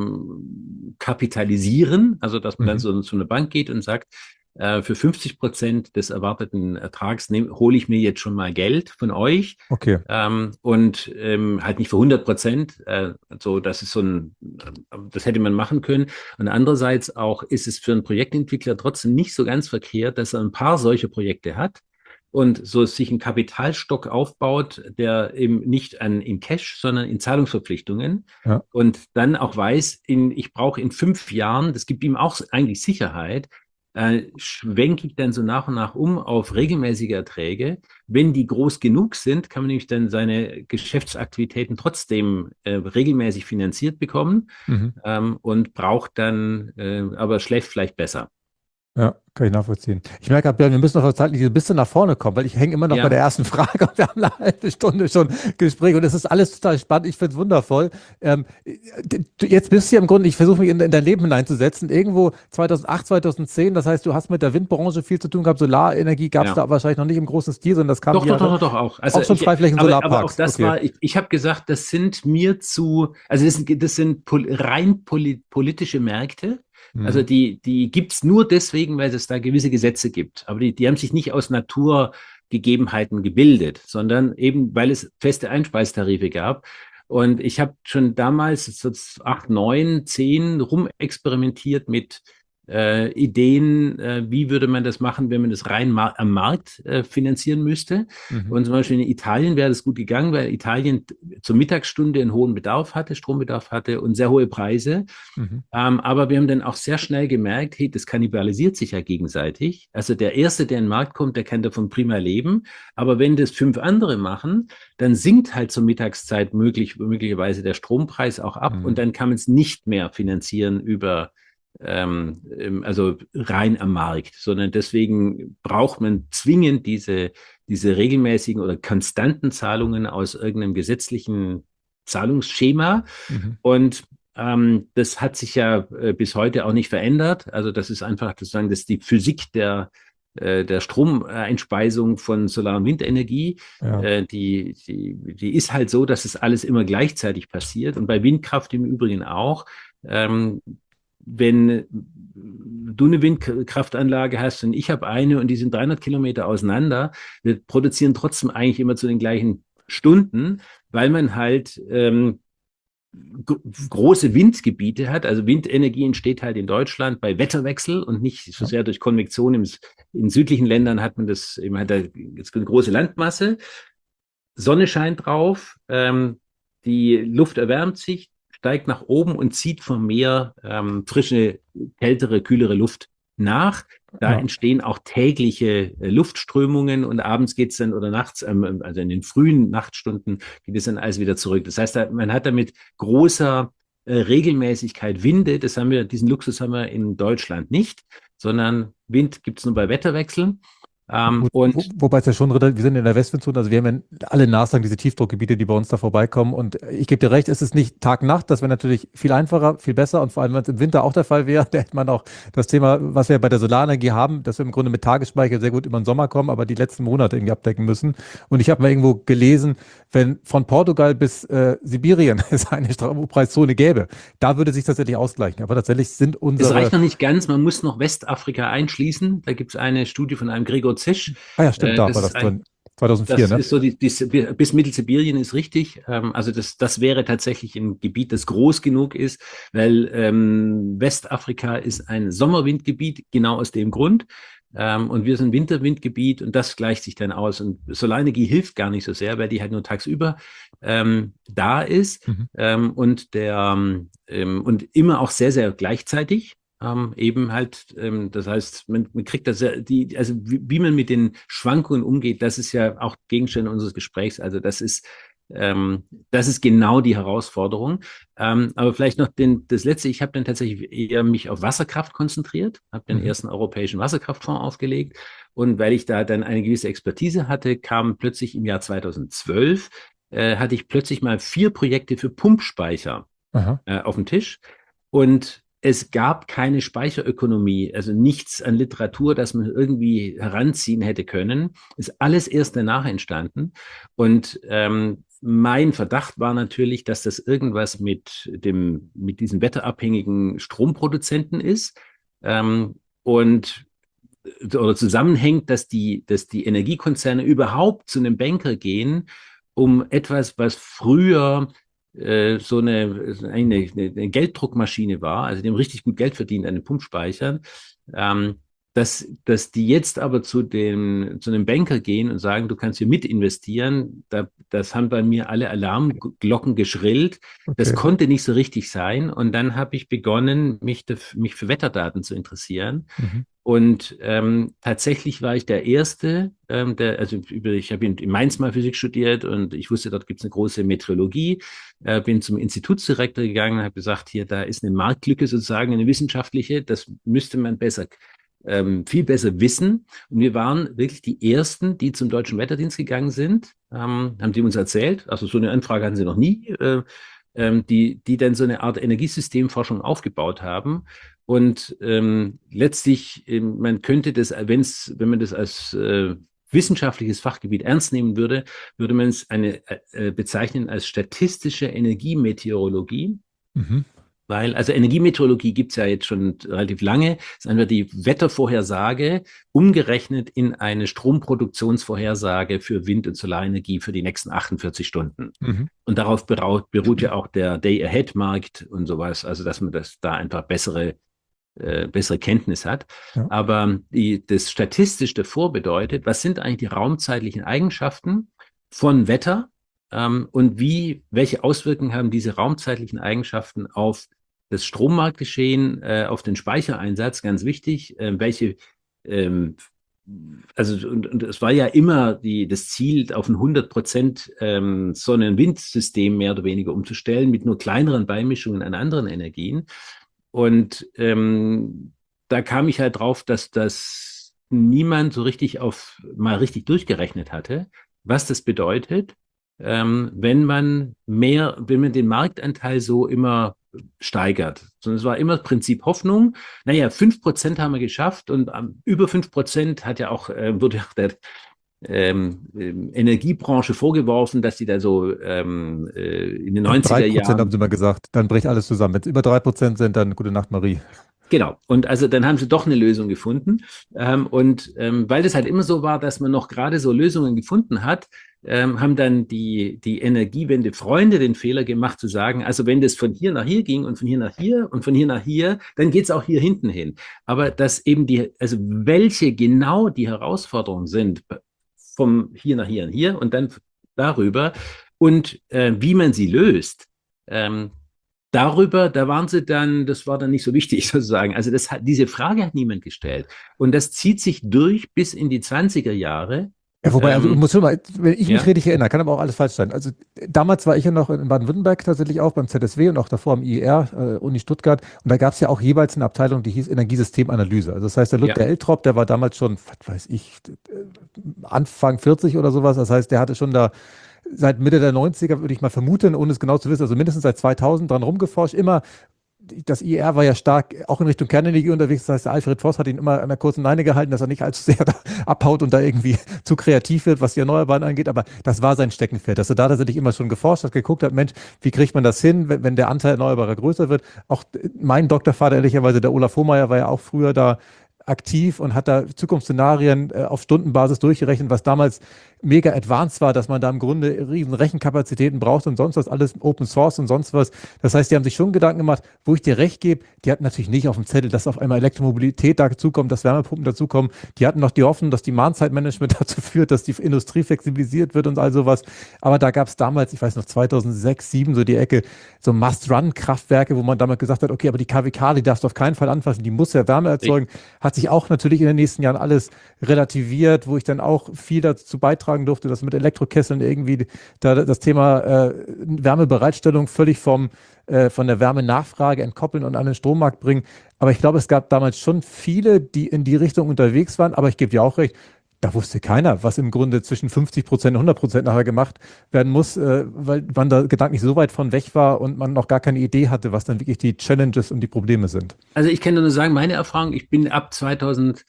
ähm, kapitalisieren, also dass man dann Mhm. so zu einer Bank geht und sagt, äh, für fünfzig Prozent des erwarteten Ertrags nehm, hole ich mir jetzt schon mal Geld von euch Okay. ähm, und ähm, halt nicht für hundert Prozent. Äh, so, das ist so ein, das hätte man machen können. Und andererseits auch ist es für einen Projektentwickler trotzdem nicht so ganz verkehrt, dass er ein paar solche Projekte hat und so sich ein Kapitalstock aufbaut, der eben nicht an, in Cash, sondern in Zahlungsverpflichtungen Ja. und dann auch weiß, in, ich brauche in fünf Jahren, das gibt ihm auch eigentlich Sicherheit, äh, schwenke ich dann so nach und nach um auf regelmäßige Erträge. Wenn die groß genug sind, kann man nämlich dann seine Geschäftsaktivitäten trotzdem äh, regelmäßig finanziert bekommen Mhm. ähm, und braucht dann, äh, aber schläft vielleicht besser. Ja, kann ich nachvollziehen. Ich merke, Björn, wir müssen noch zeitlich ein bisschen nach vorne kommen, weil ich hänge immer noch bei der Ja, ersten Frage und wir haben eine halbe Stunde schon Gespräch und es ist alles total spannend. Ich finde es wundervoll. Ähm, d- du- jetzt bist du ja im Grunde, ich versuche mich in, in dein Leben hineinzusetzen, irgendwo zweitausendacht, zweitausendzehn, das heißt, du hast mit der Windbranche viel zu tun gehabt. Solarenergie gab es ja. da wahrscheinlich noch nicht im großen Stil, sondern das kam Doch, die doch, doch, Jahre doch, doch auch. Also auch schon ich, Freiflächen aber, aber auch Solarparks. das Okay. war, ich, ich habe gesagt, das sind mir zu, also das sind, das sind pol rein poli politische Märkte. Also Mhm. die, die gibt's nur deswegen, weil es da gewisse Gesetze gibt. Aber die, die haben sich nicht aus Naturgegebenheiten gebildet, sondern eben, weil es feste Einspeistarife gab. Und ich habe schon damals, so acht, neun, zehn rumexperimentiert mit äh, Ideen, äh, wie würde man das machen, wenn man das rein mar am Markt äh, finanzieren müsste. Mhm. Und zum Beispiel in Italien wäre das gut gegangen, weil Italien zur Mittagsstunde einen hohen Bedarf hatte, Strombedarf hatte und sehr hohe Preise. Mhm. Ähm, aber wir haben dann auch sehr schnell gemerkt, hey, das kannibalisiert sich ja gegenseitig. Also der Erste, der in den Markt kommt, der kann davon prima leben. Aber wenn das fünf andere machen, dann sinkt halt zur Mittagszeit möglich, möglicherweise der Strompreis auch ab und Mhm. dann kann man es nicht mehr finanzieren über ähm, also rein am Markt, sondern deswegen braucht man zwingend diese, diese regelmäßigen oder konstanten Zahlungen aus irgendeinem gesetzlichen Zahlungsschema. Mhm. Und ähm, das hat sich ja äh, bis heute auch nicht verändert. Also das ist einfach sozusagen, das ist die Physik der, äh, der Stromeinspeisung von Solar- und Windenergie. Ja. Äh, die, die, die ist halt so, dass es alles immer gleichzeitig passiert. Und bei Windkraft im Übrigen auch. Ähm, wenn du eine Windkraftanlage hast und ich habe eine und die sind dreihundert Kilometer auseinander, wir produzieren trotzdem eigentlich immer zu den gleichen Stunden, weil man halt ähm, große Windgebiete hat. Also Windenergie entsteht halt in Deutschland bei Wetterwechsel und nicht so Ja. sehr durch Konvektion. Im, in südlichen Ländern hat man das, man hat da jetzt eine große Landmasse, Sonne scheint drauf, ähm, die Luft erwärmt sich, steigt nach oben und zieht vom Meer ähm, frische, kältere, kühlere Luft nach. Da Ja. entstehen auch tägliche äh, Luftströmungen und abends geht's dann oder nachts, ähm, also in den frühen Nachtstunden, geht es dann alles wieder zurück. Das heißt, da, man hat damit großer äh, Regelmäßigkeit Winde. Das haben wir, diesen Luxus haben wir in Deutschland nicht, sondern Wind gibt's nur bei Wetterwechseln. Ähm, Wo, wo, und wobei es ja schon, wir sind in der Westwindzone, also wir haben ja alle Nashorn, diese Tiefdruckgebiete, die bei uns da vorbeikommen. Und ich gebe dir recht, es ist nicht Tag-Nacht, das wäre natürlich viel einfacher, viel besser. Und vor allem, wenn es im Winter auch der Fall wäre, da hätte man auch das Thema, was wir bei der Solarenergie haben, dass wir im Grunde mit Tagesspeicher sehr gut über den Sommer kommen, aber die letzten Monate irgendwie abdecken müssen. Und ich habe mal irgendwo gelesen, wenn von Portugal bis äh, Sibirien es eine Strompreiszone gäbe, da würde sich tatsächlich ausgleichen. Aber tatsächlich sind es unsere. reicht noch nicht ganz, man muss noch Westafrika einschließen. Da gibt es eine Studie von einem Gregor Zisch. Ah ja, stimmt, Äh, da das war ist das ein, drin. zweitausendvier, das ne? ist so, die, die, bis Mittelsibirien ist richtig. Ähm, also das, das wäre tatsächlich ein Gebiet, das groß genug ist, weil ähm, Westafrika ist ein Sommerwindgebiet, genau aus dem Grund. Ähm, und wir sind Winterwindgebiet und das gleicht sich dann aus. Und Solarenergie hilft gar nicht so sehr, weil die halt nur tagsüber ähm, da ist Mhm. ähm, und der ähm, und immer auch sehr, sehr gleichzeitig. Ähm, eben halt, ähm, das heißt, man, man kriegt das ja, die, also wie, wie man mit den Schwankungen umgeht, das ist ja auch Gegenstand unseres Gesprächs. Also das ist, ähm, das ist genau die Herausforderung. Ähm, aber vielleicht noch den, das Letzte, ich habe dann tatsächlich eher mich auf Wasserkraft konzentriert, habe den Mhm. ersten europäischen Wasserkraftfonds aufgelegt und weil ich da dann eine gewisse Expertise hatte, kam plötzlich im Jahr zweitausendzwölf, äh, hatte ich plötzlich mal vier Projekte für Pumpspeicher Aha. äh, auf dem Tisch. Und es gab keine Speicherökonomie, also nichts an Literatur, das man irgendwie heranziehen hätte können. Ist alles erst danach entstanden. Und ähm, mein Verdacht war natürlich, dass das irgendwas mit dem, mit diesen wetterabhängigen Stromproduzenten ist. Ähm, und oder zusammenhängt, dass die, dass die Energiekonzerne überhaupt zu einem Banker gehen, um etwas, was früher äh, so eine, eine, eine Gelddruckmaschine war, also die haben richtig gut Geld verdient an den Pumpspeichern, ähm, dass, dass die jetzt aber zu dem, zu einem Banker gehen und sagen, du kannst hier mit investieren, da, das haben bei mir alle Alarmglocken geschrillt. Das Okay. konnte nicht so richtig sein. Und dann habe ich begonnen, mich, mich für Wetterdaten zu interessieren. Mhm. Und ähm, tatsächlich war ich der Erste, ähm, der, also über, ich habe in, in Mainz mal Physik studiert und ich wusste, dort gibt es eine große Meteorologie, äh, bin zum Institutsdirektor gegangen und habe gesagt, hier, da ist eine Marktlücke sozusagen, eine wissenschaftliche, das müsste man besser, ähm, viel besser wissen. Und wir waren wirklich die Ersten, die zum Deutschen Wetterdienst gegangen sind, ähm, haben die uns erzählt, also so eine Anfrage hatten sie noch nie, äh, ähm, die, die dann so eine Art Energiesystemforschung aufgebaut haben. Und ähm, letztlich, ähm, man könnte das, wenn's, wenn man das als äh, wissenschaftliches Fachgebiet ernst nehmen würde, würde man es eine, äh, bezeichnen als statistische Energiemeteorologie. Mhm. Weil, also Energiemeteorologie gibt es ja jetzt schon relativ lange. Das ist einfach die Wettervorhersage umgerechnet in eine Stromproduktionsvorhersage für Wind- und Solarenergie für die nächsten achtundvierzig Stunden. Mhm. Und darauf beruht, beruht ja auch der Day-Ahead-Markt und sowas, also dass man das da einfach bessere äh, bessere Kenntnis hat. Ja. Aber die, das statistisch davor bedeutet, was sind eigentlich die raumzeitlichen Eigenschaften von Wetter ähm, und wie, welche Auswirkungen haben diese raumzeitlichen Eigenschaften auf das Strommarktgeschehen, äh, auf den Speichereinsatz, ganz wichtig, äh, welche ähm, also und, und es war ja immer die, das Ziel, auf ein hundert Prozent ähm, Sonnen- und Windsystem mehr oder weniger umzustellen, mit nur kleineren Beimischungen an anderen Energien. Und ähm, da kam ich halt drauf, dass das niemand so richtig auf mal richtig durchgerechnet hatte, was das bedeutet, ähm, wenn man mehr, wenn man den Marktanteil so immer steigert. Sondern es war immer das Prinzip Hoffnung. Naja, fünf Prozent haben wir geschafft und ähm, über fünf Prozent hat ja auch, äh, wurde auch der ähm, ähm, Energiebranche vorgeworfen, dass die da so ähm, äh, in den Ab drei neunziger Prozent haben Jahren. sie mal gesagt, dann bricht alles zusammen. Wenn es über drei Prozent sind, dann gute Nacht, Marie. Genau. Und also dann haben sie doch eine Lösung gefunden. Ähm, und ähm, weil das halt immer so war, dass man noch gerade so Lösungen gefunden hat, ähm, haben dann die, die Energiewende-Freunde den Fehler gemacht zu sagen, also wenn das von hier nach hier ging und von hier nach hier und von hier nach hier, dann geht es auch hier hinten hin. Aber dass eben die, also welche genau die Herausforderungen sind, vom hier nach hier und hier und dann darüber und äh, wie man sie löst, ähm, darüber, da waren sie dann, das war dann nicht so wichtig sozusagen. Also das hat, diese Frage hat niemand gestellt. Und das zieht sich durch bis in die zwanziger Jahre. Ja, wobei, also Ähm, muss schon mal, wenn ich mich ja, richtig erinnere, kann aber auch alles falsch sein. Also damals war ich ja noch in Baden-Württemberg tatsächlich auch beim Z S W und auch davor am I E R, äh, Uni Stuttgart. Und da gab es ja auch jeweils eine Abteilung, die hieß Energiesystemanalyse. Also das heißt, der ja, Ludger Eltrop, der war damals schon, was weiß ich, Anfang vierzig oder sowas. Das heißt, der hatte schon da seit Mitte der neunziger, würde ich mal vermuten, ohne es genau zu wissen, also mindestens seit zweitausend dran rumgeforscht. Immer, das I E R war ja stark auch in Richtung Kernenergie unterwegs. Das heißt, der Alfred Voss hat ihn immer an der kurzen Leine gehalten, dass er nicht allzu sehr da abhaut und da irgendwie zu kreativ wird, was die Erneuerbaren angeht. Aber das war sein Steckenpferd, dass er da tatsächlich immer schon geforscht hat, geguckt hat, Mensch, wie kriegt man das hin, wenn, wenn der Anteil Erneuerbarer größer wird? Auch mein Doktorvater, ehrlicherweise, der Olaf Hohmeier, war ja auch früher da aktiv und hat da Zukunftsszenarien äh, auf Stundenbasis durchgerechnet, was damals mega advanced war, dass man da im Grunde riesen Rechenkapazitäten braucht und sonst was, alles Open Source und sonst was. Das heißt, die haben sich schon Gedanken gemacht, wo ich dir recht gebe, die hatten natürlich nicht auf dem Zettel, dass auf einmal Elektromobilität dazukommt, dass Wärmepumpen dazukommen. Die hatten noch die Hoffnung, dass die Mahnzeitmanagement dazu führt, dass die Industrie flexibilisiert wird und all sowas. Aber da gab es damals, ich weiß noch, zweitausendsechs, zweitausendsieben so die Ecke, so Must-Run-Kraftwerke, wo man damals gesagt hat, okay, aber die K W K, die darfst du auf keinen Fall anfassen, die muss ja Wärme erzeugen. Hat sich auch natürlich in den nächsten Jahren alles relativiert, wo ich dann auch viel dazu beitragen durfte, dass mit Elektrokesseln irgendwie da das Thema äh, Wärmebereitstellung völlig vom, äh, von der Wärmenachfrage entkoppeln und an den Strommarkt bringen. Aber ich glaube, es gab damals schon viele, die in die Richtung unterwegs waren, aber ich gebe dir auch recht, da wusste keiner, was im Grunde zwischen fünfzig Prozent und hundert Prozent nachher gemacht werden muss, äh, weil man da gedanklich so weit von weg war und man noch gar keine Idee hatte, was dann wirklich die Challenges und die Probleme sind. Also ich kann nur sagen, meine Erfahrung, ich bin ab zweitausendacht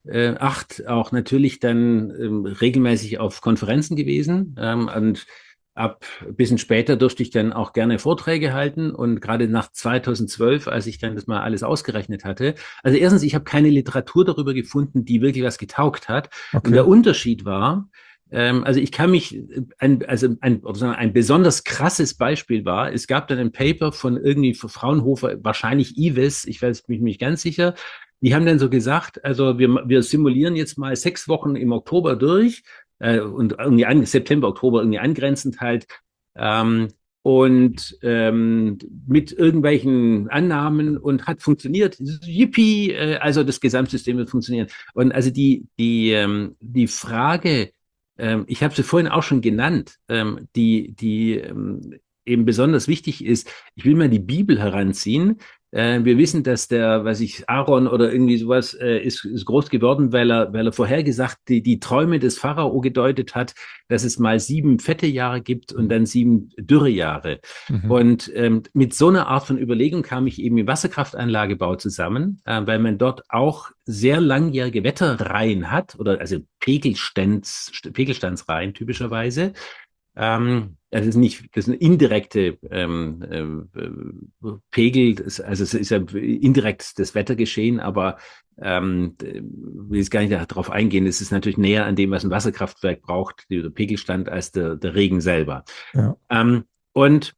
auch natürlich dann ähm, regelmäßig auf Konferenzen gewesen ähm, und ab ein bisschen später durfte ich dann auch gerne Vorträge halten und gerade nach zweitausendzwölf, als ich dann das mal alles ausgerechnet hatte. Also erstens, ich habe keine Literatur darüber gefunden, die wirklich was getaugt hat. Okay. Und der Unterschied war, ähm, also ich kann mich, ein, also ein, ein besonders krasses Beispiel war, es gab dann ein Paper von irgendwie von Fraunhofer, wahrscheinlich I W I S, ich weiß mich nicht ganz sicher. Die haben dann so gesagt, also wir, wir simulieren jetzt mal sechs Wochen im Oktober durch, und irgendwie an, September, Oktober irgendwie angrenzend halt ähm, und ähm, mit irgendwelchen Annahmen und hat funktioniert. Yippie, äh, also das Gesamtsystem wird funktionieren. Und also die, die, ähm, die Frage, ähm, ich habe sie vorhin auch schon genannt, ähm, die, die ähm, eben besonders wichtig ist, ich will mal die Bibel heranziehen. Äh, wir wissen, dass der, weiß ich, Aaron oder irgendwie sowas äh, ist, ist groß geworden, weil er, weil er vorhergesagt die, die Träume des Pharao gedeutet hat, dass es mal sieben fette Jahre gibt und dann sieben dürre Jahre. Mhm. Und ähm, mit so einer Art von Überlegung kam ich eben im Wasserkraftanlagebau zusammen, äh, weil man dort auch sehr langjährige Wetterreihen hat oder also Pegelstands, Pegelstandsreihen typischerweise. Ähm, das ist nicht, das ist eine indirekte ähm, äh, Pegel, das, also es ist ja indirekt das Wettergeschehen, aber ähm, will jetzt gar nicht darauf eingehen, es ist natürlich näher an dem, was ein Wasserkraftwerk braucht, der Pegelstand, als der, der Regen selber. Ja. Ähm, und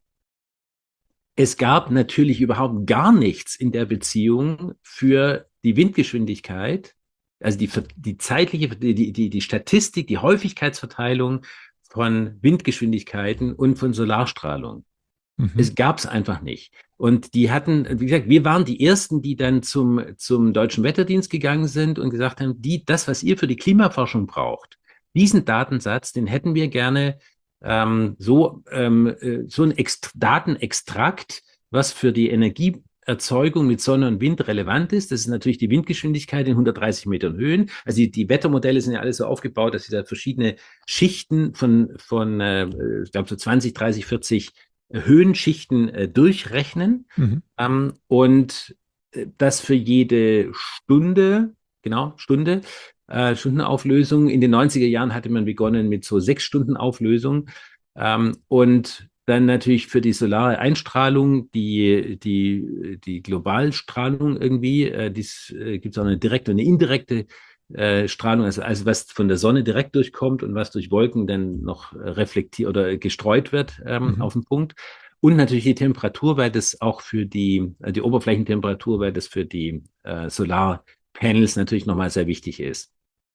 es gab natürlich überhaupt gar nichts in der Beziehung für die Windgeschwindigkeit, also die, die zeitliche, die, die, die Statistik, die Häufigkeitsverteilung von Windgeschwindigkeiten und von Solarstrahlung. Mhm. Es gab es einfach nicht. Und die hatten, wie gesagt, wir waren die Ersten, die dann zum, zum Deutschen Wetterdienst gegangen sind und gesagt haben, die, das, was ihr für die Klimaforschung braucht, diesen Datensatz, den hätten wir gerne ähm, so, ähm, so ein Ext- Datenextrakt, was für die Energieerzeugung mit Sonne und Wind relevant ist. Das ist natürlich die Windgeschwindigkeit in hundertdreißig Metern Höhen. Also die, die Wettermodelle sind ja alle so aufgebaut, dass sie da verschiedene Schichten von, von äh, ich glaube so zwanzig, dreißig, vierzig Höhenschichten äh, durchrechnen. Mhm. Ähm, und das für jede Stunde, genau, Stunde, äh, Stundenauflösung. In den neunziger Jahren hatte man begonnen mit so sechs Stunden Auflösung. Ähm, und dann natürlich für die solare Einstrahlung, die, die, die Globalstrahlung irgendwie, äh, dies äh, gibt es auch eine direkte und eine indirekte äh, Strahlung, also, also was von der Sonne direkt durchkommt und was durch Wolken dann noch reflektiert oder gestreut wird ähm, mhm. auf den Punkt. Und natürlich die Temperatur, weil das auch für die, äh, die Oberflächentemperatur, weil das für die äh, Solarpanels natürlich nochmal sehr wichtig ist.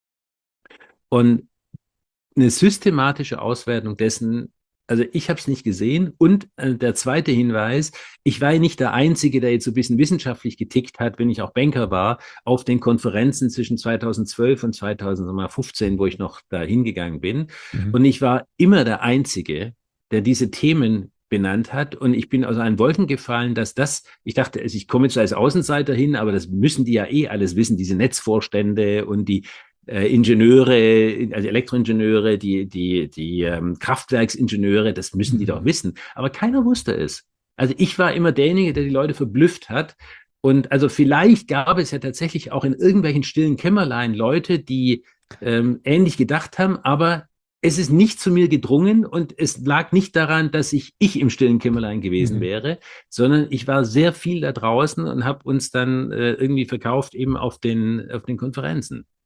Und eine systematische Auswertung dessen, also ich habe es nicht gesehen. Und äh, der zweite Hinweis, ich war nicht der Einzige, der jetzt so ein bisschen wissenschaftlich getickt hat, wenn ich auch Banker war, auf den Konferenzen zwischen zweitausendzwölf und zweitausendfünfzehn, wo ich noch da hingegangen bin. Mhm. Und ich war immer der Einzige, der diese Themen benannt hat. Und ich bin aus allen Wolken gefallen, dass das, ich dachte, ich komme jetzt als Außenseiter hin, aber das müssen die ja eh alles wissen, diese Netzvorstände und die Äh, Ingenieure, also Elektroingenieure, die, die, die ähm, Kraftwerksingenieure, das müssen die doch wissen. Aber keiner wusste es. Also ich war immer derjenige, der die Leute verblüfft hat. Und also vielleicht gab es ja tatsächlich auch in irgendwelchen stillen Kämmerlein Leute, die ähm, ähnlich gedacht haben, aber es ist nicht zu mir gedrungen und es lag nicht daran, dass ich, ich im stillen Kämmerlein gewesen mhm. wäre, sondern ich war sehr viel da draußen und habe uns dann äh, irgendwie verkauft eben auf den, auf den Konferenzen.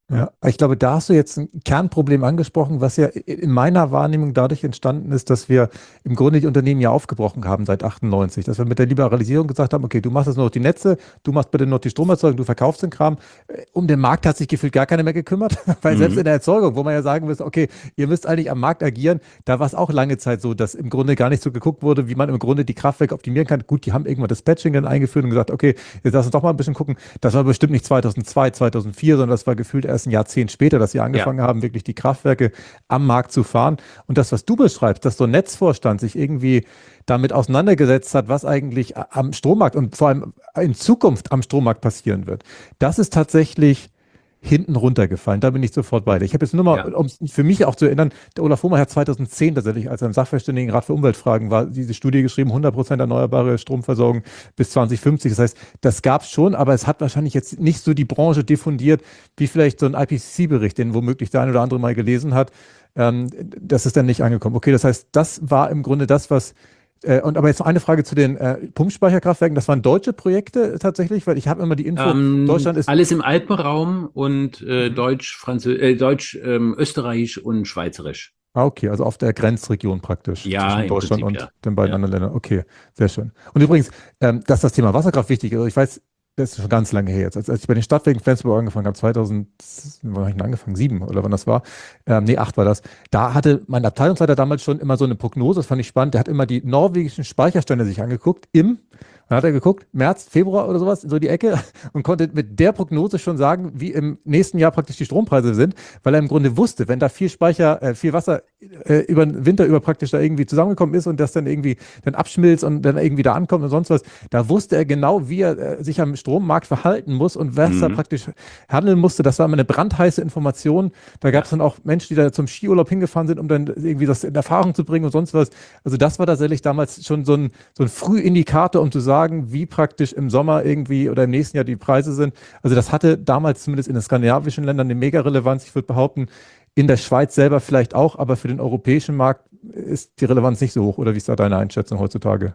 Ja, ich glaube, da hast du jetzt ein Kernproblem angesprochen, was ja in meiner Wahrnehmung dadurch entstanden ist, dass wir im Grunde die Unternehmen ja aufgebrochen haben seit achtundneunzig, dass wir mit der Liberalisierung gesagt haben, okay, du machst jetzt nur noch die Netze, du machst bitte noch die Stromerzeugung, du verkaufst den Kram. Äh, Um den Markt hat sich gefühlt gar keiner mehr gekümmert, weil selbst in Mhm. der Erzeugung, wo man ja sagen müsste, okay, ihr müsst eigentlich am Markt agieren, da war es auch lange Zeit so, dass im Grunde gar nicht so geguckt wurde, wie man im Grunde die Kraftwerke optimieren kann. Gut, die haben irgendwann das Patching dann eingeführt und gesagt, okay, jetzt lass uns doch mal ein bisschen gucken. Das war bestimmt nicht zweitausendzwei, zweitausendvier, sondern das war gefühlt erst ein Jahrzehnt später, dass sie Ja, angefangen haben, wirklich die Kraftwerke am Markt zu fahren. Und das, was du beschreibst, dass so ein Netzvorstand sich irgendwie damit auseinandergesetzt hat, was eigentlich am Strommarkt und vor allem in Zukunft am Strommarkt passieren wird, das ist tatsächlich hinten runtergefallen. Da bin ich sofort bei dir. Ich habe jetzt nur mal, ja. um es für mich auch zu erinnern, der Olaf Hohmann hat zweitausendzehn tatsächlich, als er im Sachverständigenrat für Umweltfragen war, diese Studie geschrieben, hundert Prozent erneuerbare Stromversorgung bis zwanzig fünfzig. Das heißt, das gab es schon, aber es hat wahrscheinlich jetzt nicht so die Branche diffundiert, wie vielleicht so ein I P C C-Bericht, den womöglich der ein oder andere mal gelesen hat. Ähm, das ist dann nicht angekommen. Okay, das heißt, das war im Grunde das, was äh, und aber jetzt noch eine Frage zu den äh, Pumpspeicherkraftwerken. Das waren deutsche Projekte tatsächlich, weil ich habe immer die Info, Ähm, Deutschland ist. alles im Alpenraum und äh, Mhm. Deutsch, Franzö äh, Deutsch, ähm, Österreichisch und Schweizerisch. Ah, okay, also auf der Grenzregion praktisch Ja, zwischen im Deutschland Prinzip ja. und den beiden Ja. anderen Ländern. Okay, sehr schön. Und übrigens, ähm, dass das Thema Wasserkraft wichtig ist, also ich weiß, das ist schon ganz lange her jetzt. Als, als ich bei den Stadtwerken Flensburg angefangen habe, zweitausend, wann habe ich denn angefangen? Sieben oder wann das war? Ähm, nee, acht war das. Da hatte mein Abteilungsleiter damals schon immer so eine Prognose, das fand ich spannend. Der hat immer die norwegischen Speicherstände sich angeguckt im, dann hat er geguckt, März, Februar oder sowas, so die Ecke und konnte mit der Prognose schon sagen, wie im nächsten Jahr praktisch die Strompreise sind, weil er im Grunde wusste, wenn da viel Speicher, äh, viel Wasser äh, über den Winter über praktisch da irgendwie zusammengekommen ist und das dann irgendwie dann abschmilzt und dann irgendwie da ankommt und sonst was, da wusste er genau, wie er äh, sich am Strommarkt verhalten muss und was er Mhm. praktisch handeln musste. Das war immer eine brandheiße Information. Da gab es Ja. dann auch Menschen, die da zum Skiurlaub hingefahren sind, um dann irgendwie das in Erfahrung zu bringen und sonst was. Also das war tatsächlich damals schon so ein, so ein Frühindikator, um zu sagen, wie praktisch im Sommer irgendwie oder im nächsten Jahr die Preise sind. Also das hatte damals zumindest in den skandinavischen Ländern eine Mega-Relevanz. Ich würde behaupten, in der Schweiz selber vielleicht auch, aber für den europäischen Markt ist die Relevanz nicht so hoch. Oder wie ist da deine Einschätzung heutzutage?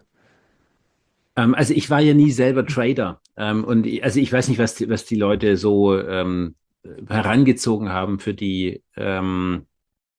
Ähm, also ich war ja nie selber Trader. Ähm, und ich, also ich weiß nicht, was die, was die Leute so ähm, herangezogen haben für die ähm,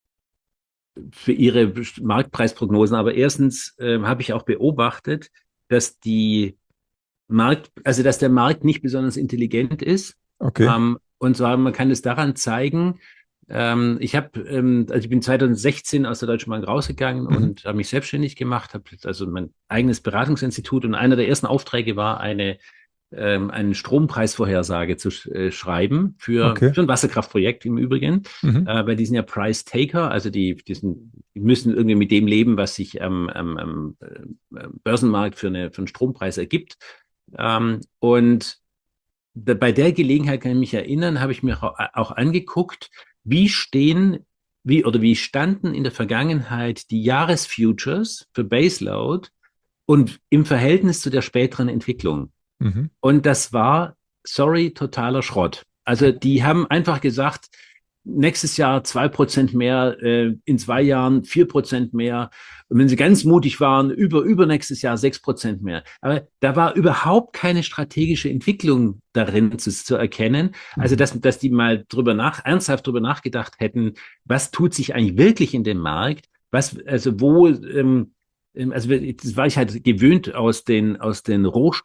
für ihre Marktpreisprognosen. Aber erstens ähm, habe ich auch beobachtet, dass die Markt, also dass der Markt nicht besonders intelligent ist. Okay. Ähm, und zwar, man kann es daran zeigen, ähm, ich habe, ähm, also ich bin zweitausendsechzehn aus der Deutschen Bank rausgegangen Mhm. und habe mich selbstständig gemacht, habe jetzt also mein eigenes Beratungsinstitut und einer der ersten Aufträge war eine ähm, eine Strompreisvorhersage zu äh, schreiben für, Okay. für ein Wasserkraftprojekt im Übrigen, Mhm. äh, weil die sind ja Price Taker, also die, die, sind, die müssen irgendwie mit dem leben, was sich am ähm, ähm, äh, Börsenmarkt für, eine, für einen Strompreis ergibt. Ähm, und da, bei der Gelegenheit kann ich mich erinnern, habe ich mir auch, auch angeguckt, wie stehen, wie oder wie standen in der Vergangenheit die Jahresfutures für Baseload und im Verhältnis zu der späteren Entwicklung. Mhm. Und das war, sorry, totaler Schrott. Also die haben einfach gesagt, nächstes Jahr zwei Prozent mehr, äh, in zwei Jahren vier Prozent mehr. Und wenn sie ganz mutig waren, über übernächstes Jahr sechs Prozent mehr. Aber da war überhaupt keine strategische Entwicklung darin zu, zu erkennen. Also Mhm. dass, dass die mal drüber nach, ernsthaft drüber nachgedacht hätten, was tut sich eigentlich wirklich in dem Markt? Was, also wo, ähm, ähm, also das war ich halt gewöhnt aus den, aus den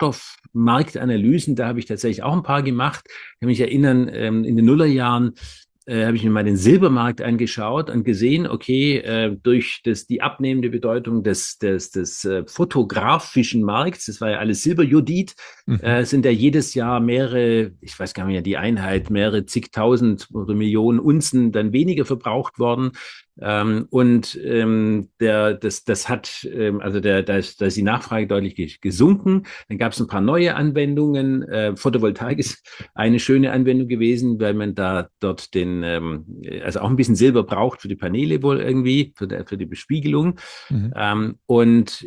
Rohstoffmarktanalysen. Da habe ich tatsächlich auch ein paar gemacht. Ich kann mich erinnern, ähm, in den Nullerjahren äh, habe ich mir mal den Silbermarkt angeschaut und gesehen, okay, äh, durch das, die abnehmende Bedeutung des, des, des äh, fotografischen Markts, das war ja alles Silberjodid, Mhm. äh, sind ja jedes Jahr mehrere, ich weiß gar nicht mehr die Einheit, mehrere zigtausend oder Millionen Unzen dann weniger verbraucht worden. Ähm, und ähm, der, das, das hat, ähm, also der, da, ist, da ist die Nachfrage deutlich gesunken. Dann gab es ein paar neue Anwendungen. Äh, Photovoltaik ist eine schöne Anwendung gewesen, weil man da dort den, ähm, also auch ein bisschen Silber braucht für die Paneele wohl irgendwie, für, der, für die Bespiegelung. Mhm. Ähm, und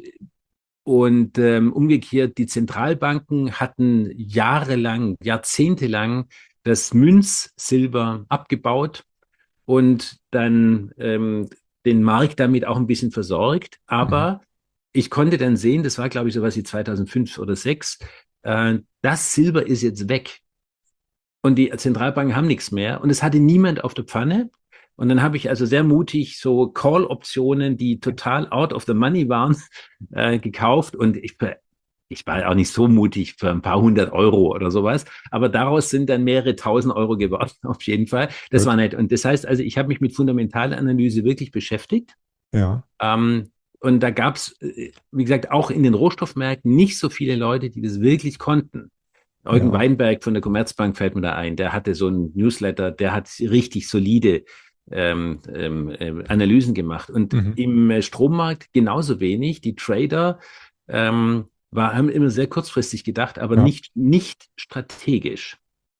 und ähm, umgekehrt, die Zentralbanken hatten jahrelang, jahrzehntelang das Münzsilber abgebaut und dann ähm, den Markt damit auch ein bisschen versorgt. Mhm. Aber ich konnte dann sehen, das war, glaube ich, so was wie zweitausendfünf oder zweitausendsechs, äh, das Silber ist jetzt weg. und die Zentralbanken haben nichts mehr und es hatte niemand auf der Pfanne. Und dann habe ich also sehr mutig so Call-Optionen, die total out of the money waren, äh, gekauft. Und ich, ich war auch nicht so mutig für ein paar hundert Euro oder sowas. Aber daraus sind dann mehrere tausend Euro geworden, auf jeden Fall. Das Gut. war nett. Und das heißt also, ich habe mich mit Fundamentalanalyse wirklich beschäftigt. Ja. Ähm, und da gab es, wie gesagt, auch in den Rohstoffmärkten nicht so viele Leute, die das wirklich konnten. Eugen Ja. Weinberg von der Commerzbank fällt mir da ein. Der hatte so einen Newsletter, der hat richtig solide Ähm, ähm, Analysen gemacht. Und Mhm. im Strommarkt genauso wenig. Die Trader ähm, war, haben immer sehr kurzfristig gedacht, aber Ja. nicht, nicht strategisch.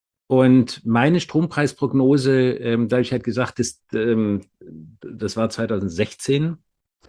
Und meine Strompreisprognose, ähm, da habe ich halt gesagt, das, ähm, das war zwanzig sechzehn,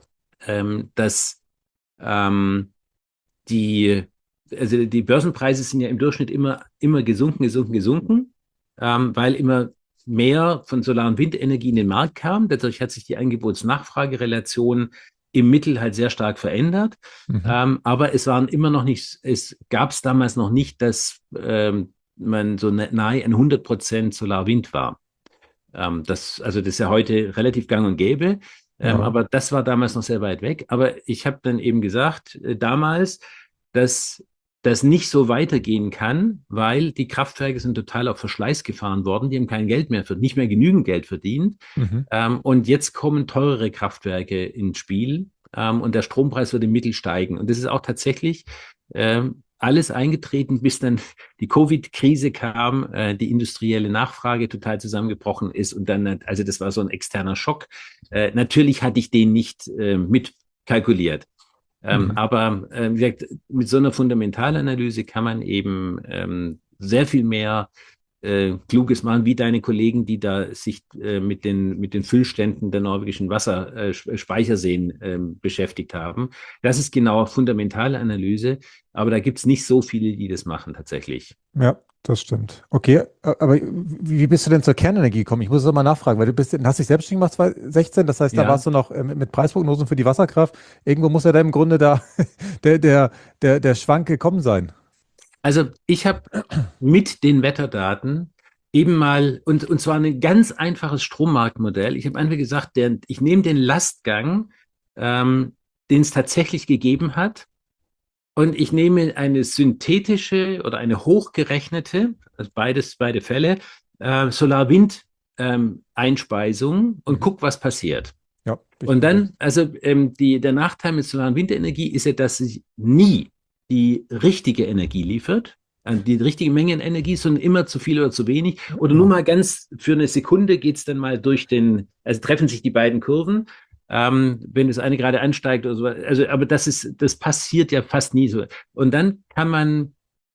ähm, dass ähm, die, also die Börsenpreise sind ja im Durchschnitt immer, immer gesunken, gesunken, gesunken, ähm, weil immer mehr von Solar- und Windenergie in den Markt kam. Dadurch hat sich die Angebots-Nachfrage-Relation im Mittel halt sehr stark verändert. Mhm. Ähm, aber es waren immer noch nicht, es gab es damals noch nicht, dass ähm, man so nahe an hundert Prozent Solar-Wind war. Ähm, das, also das ist ja heute relativ gang und gäbe. Ähm, Ja. aber das war damals noch sehr weit weg. Aber ich habe dann eben gesagt, äh, damals, dass das nicht so weitergehen kann, weil die Kraftwerke sind total auf Verschleiß gefahren worden. Die haben kein Geld mehr, für, nicht mehr genügend Geld verdient. Mhm. Ähm, und jetzt kommen teurere Kraftwerke ins Spiel. Ähm, und der Strompreis wird im Mittel steigen. Und das ist auch tatsächlich ähm, alles eingetreten, bis dann die Covid-Krise kam, äh, die industrielle Nachfrage total zusammengebrochen ist. Und dann, also das war so ein externer Schock. Äh, natürlich hatte ich den nicht äh, mit kalkuliert. Ähm, Mhm. aber äh, wie gesagt, mit so einer Fundamentalanalyse kann man eben ähm, sehr viel mehr äh, Kluges machen, wie deine Kollegen, die da sich äh, mit den, mit den Füllständen der norwegischen Wasserspeicherseen äh, beschäftigt haben. Das ist genau fundamentale Analyse, aber da gibt es nicht so viele, die das machen tatsächlich. Ja, das stimmt. Okay, a- aber wie wie bist du denn zur Kernenergie gekommen? Ich muss es mal nachfragen, weil du bist, hast dich selbstständig gemacht zwanzig sechzehn, das heißt, da Ja, warst du noch äh, mit mit Preisprognosen für die Wasserkraft. Irgendwo muss ja da im Grunde da der, der, der, der Schwank gekommen sein. also ich habe mit den Wetterdaten eben mal, und, und zwar ein ganz einfaches Strommarktmodell. Ich habe einfach gesagt, der, ich nehme den Lastgang, ähm, den es tatsächlich gegeben hat, und ich nehme eine synthetische oder eine hochgerechnete, also beides, beide Fälle, äh, Solar-Wind-Einspeisung und Mhm. guck, was passiert. Ja, bin ich Und bei dir. dann, also ähm, die, der Nachteil mit Solar- und Windenergie ist ja, dass sie nie die richtige Energie liefert, also die richtige Menge an Energie, sondern immer zu viel oder zu wenig. Oder nur Ja. mal ganz für eine Sekunde geht es dann mal durch den, also treffen sich die beiden Kurven, ähm, wenn das eine gerade ansteigt oder so. Also, aber das ist, das passiert ja fast nie so. Und dann kann man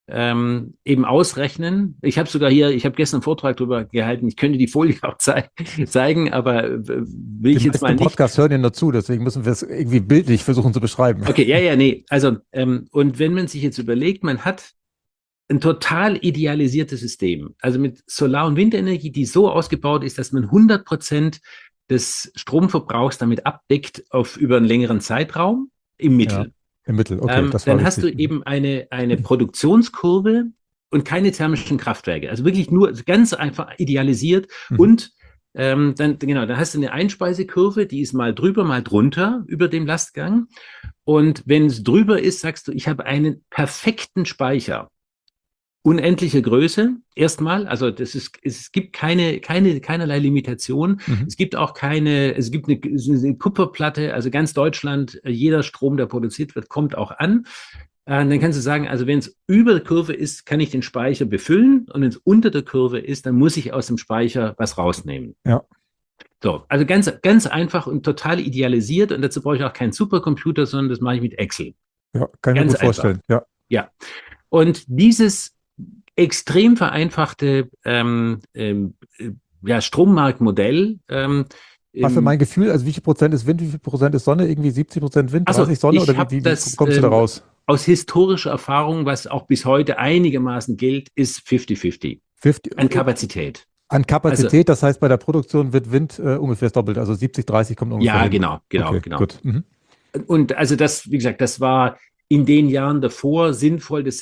ähm, eben ausrechnen. Ich habe sogar hier, ich habe gestern einen Vortrag darüber gehalten, ich könnte die Folie auch zei zeigen, aber äh, will Die ich jetzt meisten mal im nicht. Podcast hören ja nur zu, deswegen müssen wir es irgendwie bildlich versuchen zu beschreiben. Okay, ja, ja, nee. Also, ähm, und wenn man sich jetzt überlegt, man hat ein total idealisiertes System, also mit Solar- und Windenergie, die so ausgebaut ist, dass man hundert Prozent des Stromverbrauchs damit abdeckt auf über einen längeren Zeitraum im Ja, Mittel. im Mittel. Okay, Ähm, das war dann hast du wichtig. Mhm. eben eine, eine Produktionskurve und keine thermischen Kraftwerke. Also wirklich nur ganz einfach idealisiert. Mhm. Und ähm, dann, genau, dann hast du eine Einspeisekurve, die ist mal drüber, mal drunter über dem Lastgang. Und wenn es drüber ist, sagst du, ich habe einen perfekten Speicher. Unendliche Größe, erstmal, also das ist, es gibt keine, keine, keinerlei Limitation. Mhm. Es gibt auch keine, es gibt eine, eine Kupferplatte, also ganz Deutschland, jeder Strom, der produziert wird, kommt auch an. Äh, dann kannst du sagen, also wenn es über der Kurve ist, kann ich den Speicher befüllen, und wenn es unter der Kurve ist, dann muss ich aus dem Speicher was rausnehmen. Ja, So, also ganz, ganz einfach und total idealisiert, und dazu brauche ich auch keinen Supercomputer, sondern das mache ich mit Excel. ja, kann ich mir Ganz gut einfach. vorstellen. Ja. Ja. Und dieses extrem vereinfachte ähm, ähm, äh, ja, Strommarktmodell. Ähm, Mal für ähm, mein Gefühl, also wie viel Prozent ist Wind, wie viel Prozent ist Sonne? Irgendwie siebzig Prozent Wind, also dreißig Sonne oder ich wie, habe wie, wie das kommst du da ähm, raus? aus historischer Erfahrung, was auch bis heute einigermaßen gilt, ist fünfzig fünfzig fünfzig, an äh, Kapazität. an Also Kapazität, das heißt, bei der Produktion wird Wind äh, ungefähr das Doppelte, also siebzig, dreißig kommt ungefähr ja, hin. genau, genau, Okay, genau. gut. Mhm. Und also das, wie gesagt, das war in den Jahren davor sinnvoll. Das,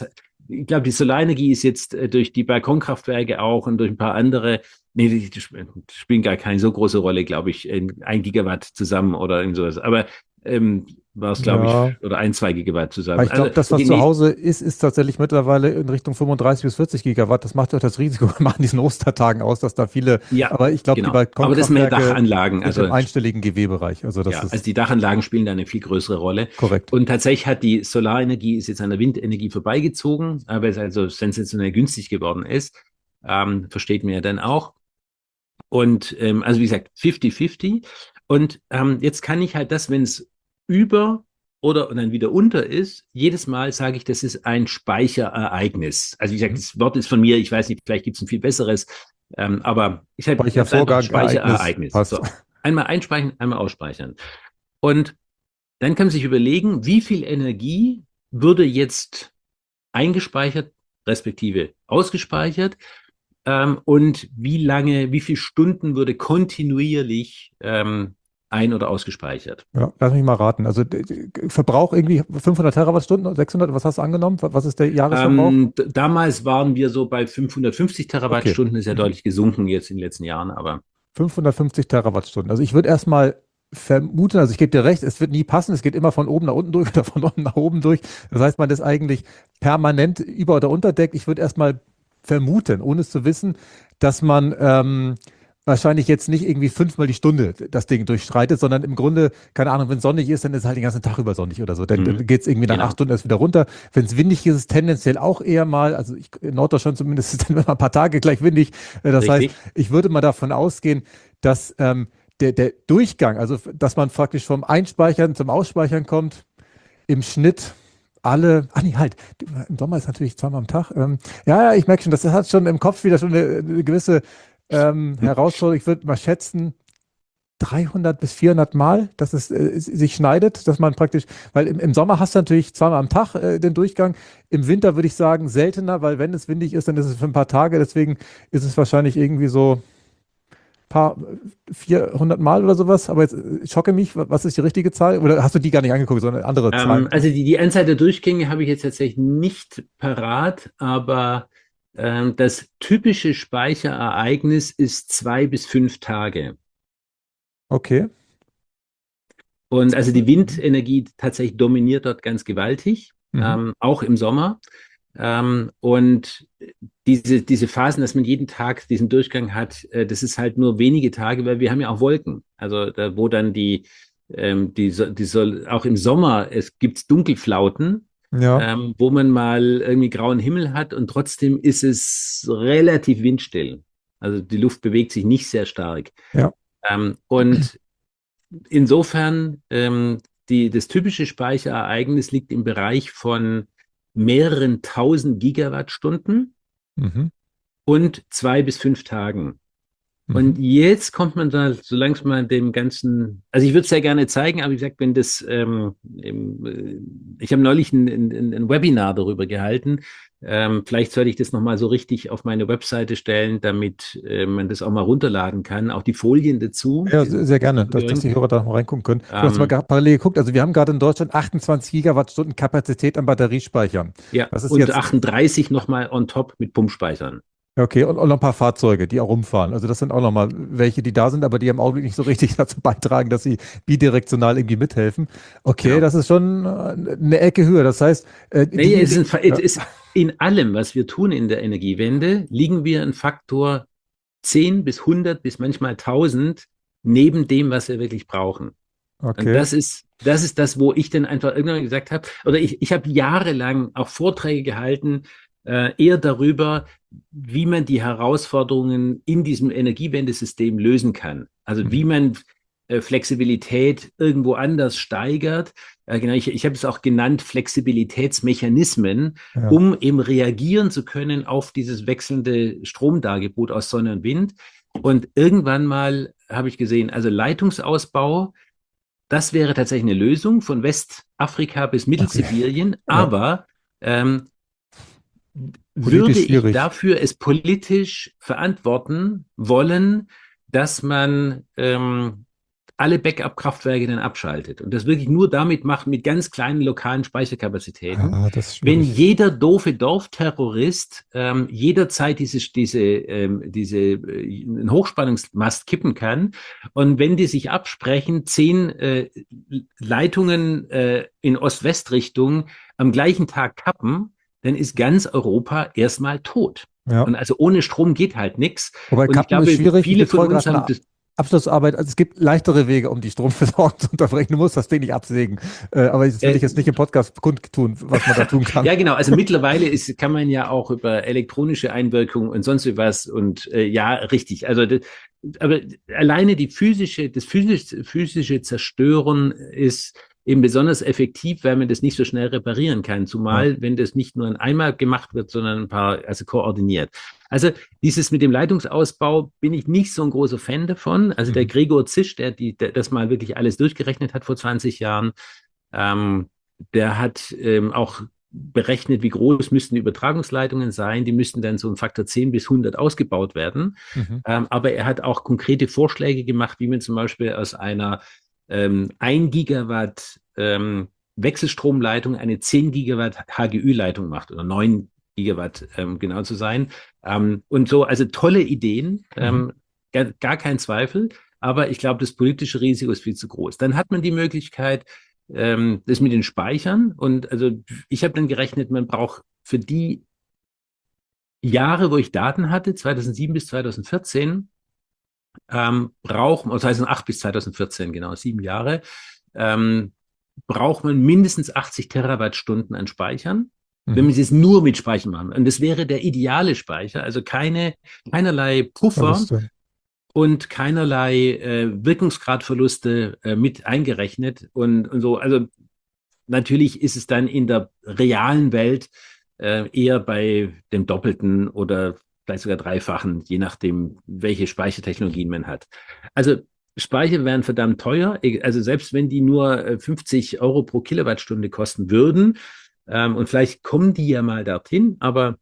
ich glaube, die Solarenergie ist jetzt äh, durch die Balkonkraftwerke auch und durch ein paar andere, nee, die, die spielen gar keine so große Rolle, glaube ich, in ein Gigawatt zusammen oder irgend sowas. Aber ähm, war es, glaube Ja. ich, oder ein, zwei Gigawatt Aber zusammen. ich Also, glaube, das, was okay, zu nee, Hause ist, ist tatsächlich mittlerweile in Richtung fünfunddreißig bis vierzig Gigawatt. Das macht ja auch das Risiko immer an diesen Ostertagen aus, dass da viele, ja, aber ich glaube, die genau. Aber das mehr Balkonkraftwerke Dachanlagen, sind im also einstelligen G W-Bereich. Also das ja, also ist die Dachanlagen spielen da eine viel größere Rolle. korrekt. Und tatsächlich hat die Solarenergie ist jetzt an der Windenergie vorbeigezogen, aber es also sensationell günstig geworden ist. Ähm, versteht man ja dann auch. Und ähm, also wie gesagt, fünfzig fünfzig. Und ähm, jetzt kann ich halt das, wenn es über oder und dann wieder unter ist, jedes Mal sage ich, das ist ein Speicherereignis. Also wie gesagt, Mhm. das Wort ist von mir, ich weiß nicht, vielleicht gibt es ein viel besseres, ähm, aber ich habe es einfach Speichervorgang, Ereignis, Speicherereignis. passt. So, einmal einspeichern, einmal ausspeichern. Und dann kann man sich überlegen, wie viel Energie würde jetzt eingespeichert, respektive ausgespeichert, ähm, und wie lange, wie viele Stunden würde kontinuierlich ähm, ein- oder ausgespeichert. Ja, lass mich mal raten. Also d- d- Verbrauch irgendwie fünfhundert Terawattstunden, sechshundert, was hast du angenommen? Was ist der Jahresverbrauch? Ähm, d- damals waren wir so bei fünfhundertfünfzig Okay. Terawattstunden, ist ja Mhm. deutlich gesunken jetzt in den letzten Jahren, aber fünfhundertfünfzig Terawattstunden. Also ich würde erstmal vermuten, also ich gebe dir recht, es wird nie passen, es geht immer von oben nach unten durch oder von unten nach oben durch. Das heißt, man ist eigentlich permanent über- oder unterdeckt. Ich würde erstmal vermuten, ohne es zu wissen, dass man ähm, wahrscheinlich jetzt nicht irgendwie fünfmal die Stunde das Ding durchstreitet, sondern im Grunde, keine Ahnung, wenn sonnig ist, dann ist es halt den ganzen Tag über sonnig oder so. Dann, dann mhm, geht es irgendwie nach acht genau, Stunden erst wieder runter. Wenn es windig ist, ist es tendenziell auch eher mal, also ich, in Norddeutschland zumindest ist es dann immer ein paar Tage gleich windig. Äh, Das heißt, richtig. ich würde mal davon ausgehen, dass ähm, der, der Durchgang, also dass man praktisch vom Einspeichern zum Ausspeichern kommt, im Schnitt alle, ah nee, halt, im Sommer ist natürlich zweimal am Tag. Ähm, ja, ja, ich merke schon, das hat schon im Kopf wieder schon eine, eine gewisse ähm, Herausforderung. Ich würde mal schätzen, dreihundert bis vierhundert Mal, dass es äh, sich schneidet, dass man praktisch, weil im, im Sommer hast du natürlich zweimal am Tag äh, den Durchgang. Im Winter würde ich sagen seltener, weil wenn es windig ist, dann ist es für ein paar Tage. Deswegen ist es wahrscheinlich irgendwie so paar, vierhundert Mal oder sowas, aber jetzt äh, schocke mich, wa- was ist die richtige Zahl? Oder hast du die gar nicht angeguckt, sondern andere Ähm, Zahlen? also die, die Anzahl der Durchgänge habe ich jetzt tatsächlich nicht parat, aber ähm, das typische Speicherereignis ist zwei bis fünf Tage. Okay. Und also die Mhm. Windenergie tatsächlich dominiert dort ganz gewaltig, Mhm. ähm, auch im Sommer. Ähm, und diese, diese Phasen, dass man jeden Tag diesen Durchgang hat, äh, das ist halt nur wenige Tage, weil wir haben ja auch Wolken. Also da, wo dann die, ähm, die, so- die soll, auch im Sommer, es gibt Dunkelflauten, Ja, ähm, wo man mal irgendwie grauen Himmel hat und trotzdem ist es relativ windstill. Also die Luft bewegt sich nicht sehr stark. ja, Ähm, und insofern, ähm, die, das typische Speicherereignis liegt im Bereich von mehreren tausend Gigawattstunden mhm. und zwei bis fünf Tagen. Mhm. Und jetzt kommt man da so langsam mal dem Ganzen, also ich würde es sehr gerne zeigen, aber wie gesagt, wenn das, ähm, im, äh, ich habe neulich ein, ein, ein Webinar darüber gehalten. Ähm, vielleicht sollte ich das nochmal so richtig auf meine Webseite stellen, damit äh, man das auch mal runterladen kann. Auch die Folien dazu, Ja, die sehr, sind sehr gerne, dass, dass übrigens. die Hörer da mal reingucken können. Du hast mal Ähm, gar- parallel geguckt, also wir haben gerade in Deutschland achtundzwanzig Gigawattstunden Kapazität am Batteriespeichern. Ja, Das ist und jetzt, achtunddreißig nochmal on top mit Pumpspeichern. ja, okay, und, und noch ein paar Fahrzeuge, die auch rumfahren. Also das sind auch nochmal welche, die da sind, aber die im Augenblick nicht so richtig dazu beitragen, dass sie bidirektional irgendwie mithelfen. Okay, Genau. das ist schon äh, eine Ecke höher. Das heißt, äh, Nee, es diejenigen, ist, ein, es ja, ist in allem, was wir tun in der Energiewende, liegen wir einen Faktor zehn bis hundert bis manchmal tausend neben dem, was wir wirklich brauchen. Und okay. das ist, das ist das, wo ich dann einfach irgendwann gesagt habe, oder ich, ich habe jahrelang auch Vorträge gehalten, äh, eher darüber, wie man die Herausforderungen in diesem Energiewendesystem lösen kann. Also wie Mhm. man äh, Flexibilität irgendwo anders steigert. Äh, genau, ich, ich habe es auch genannt, Flexibilitätsmechanismen, Ja, um eben reagieren zu können auf dieses wechselnde Stromdargebot aus Sonne und Wind. Und irgendwann mal habe ich gesehen, also Leitungsausbau, das wäre tatsächlich eine Lösung von Westafrika bis okay. Mittelsibirien, Ja, aber ähm, würde politisch ich schwierig. dafür es politisch verantworten wollen, dass man ähm, alle Backup-Kraftwerke dann abschaltet und das wirklich nur damit macht, mit ganz kleinen lokalen Speicherkapazitäten. Ah, das ist Wenn schwierig. jeder doofe Dorfterrorist ähm, jederzeit diese, diese, ähm, diese äh, einen Hochspannungsmast kippen kann und wenn die sich absprechen, zehn äh, Leitungen äh, in Ost-West-Richtung am gleichen Tag kappen, dann ist ganz Europa erstmal tot. Ja. Und also ohne Strom geht halt nichts. Wobei Und ich Kappen ist glaube, schwierig. viele Ich von betreue uns gerade haben eine das. Abschlussarbeit. Also es gibt leichtere Wege, um die Stromversorgung zu unterbrechen. Du musst das Ding nicht absägen. Äh, aber das will Äh, ich jetzt nicht im Podcast kundtun, was man da tun kann. Ja, genau. Also mittlerweile ist, kann man ja auch über elektronische Einwirkung und sonst was und äh, ja, richtig. Also das, aber alleine die physische, das physische, physische Zerstören ist eben besonders effektiv, weil man das nicht so schnell reparieren kann. Zumal, ja. wenn das nicht nur einmal gemacht wird, sondern ein paar, also koordiniert. Also dieses mit dem Leitungsausbau bin ich nicht so ein großer Fan davon. Also mhm. der Gregor Zisch, der, die, der das mal wirklich alles durchgerechnet hat vor zwanzig Jahren, ähm, der hat ähm, auch berechnet, wie groß müssten die Übertragungsleitungen sein. Die müssten dann so ein Faktor zehn bis hundert ausgebaut werden. Mhm. Ähm, aber er hat auch konkrete Vorschläge gemacht, wie man zum Beispiel aus einer ähm, ein Gigawatt ähm, Wechselstromleitung eine zehn Gigawatt H G Ü-Leitung macht oder neun Gigawatt, ähm, genau zu sein. Ähm, und so, also tolle Ideen, ähm, mhm. gar, gar kein Zweifel. Aber ich glaube, das politische Risiko ist viel zu groß. Dann hat man die Möglichkeit, ähm, das mit den Speichern. Und also ich habe dann gerechnet, man braucht für die Jahre, wo ich Daten hatte, zweitausendsieben bis zweitausendvierzehn, ähm, braucht man, das heißt acht bis zweitausendvierzehn, genau, sieben Jahre, ähm, braucht man mindestens achtzig Terawattstunden an Speichern, mhm. wenn man es nur mit Speichern machen. Und das wäre der ideale Speicher, also keine, keinerlei Puffer und keinerlei äh, Wirkungsgradverluste äh, mit eingerechnet und, und so. Also natürlich ist es dann in der realen Welt äh, eher bei dem Doppelten oder vielleicht sogar Dreifachen, je nachdem, welche Speichertechnologien man hat. Also Speicher wären verdammt teuer. Also selbst wenn die nur fünfzig Euro pro Kilowattstunde kosten würden, ähm, und vielleicht kommen die ja mal dorthin, aber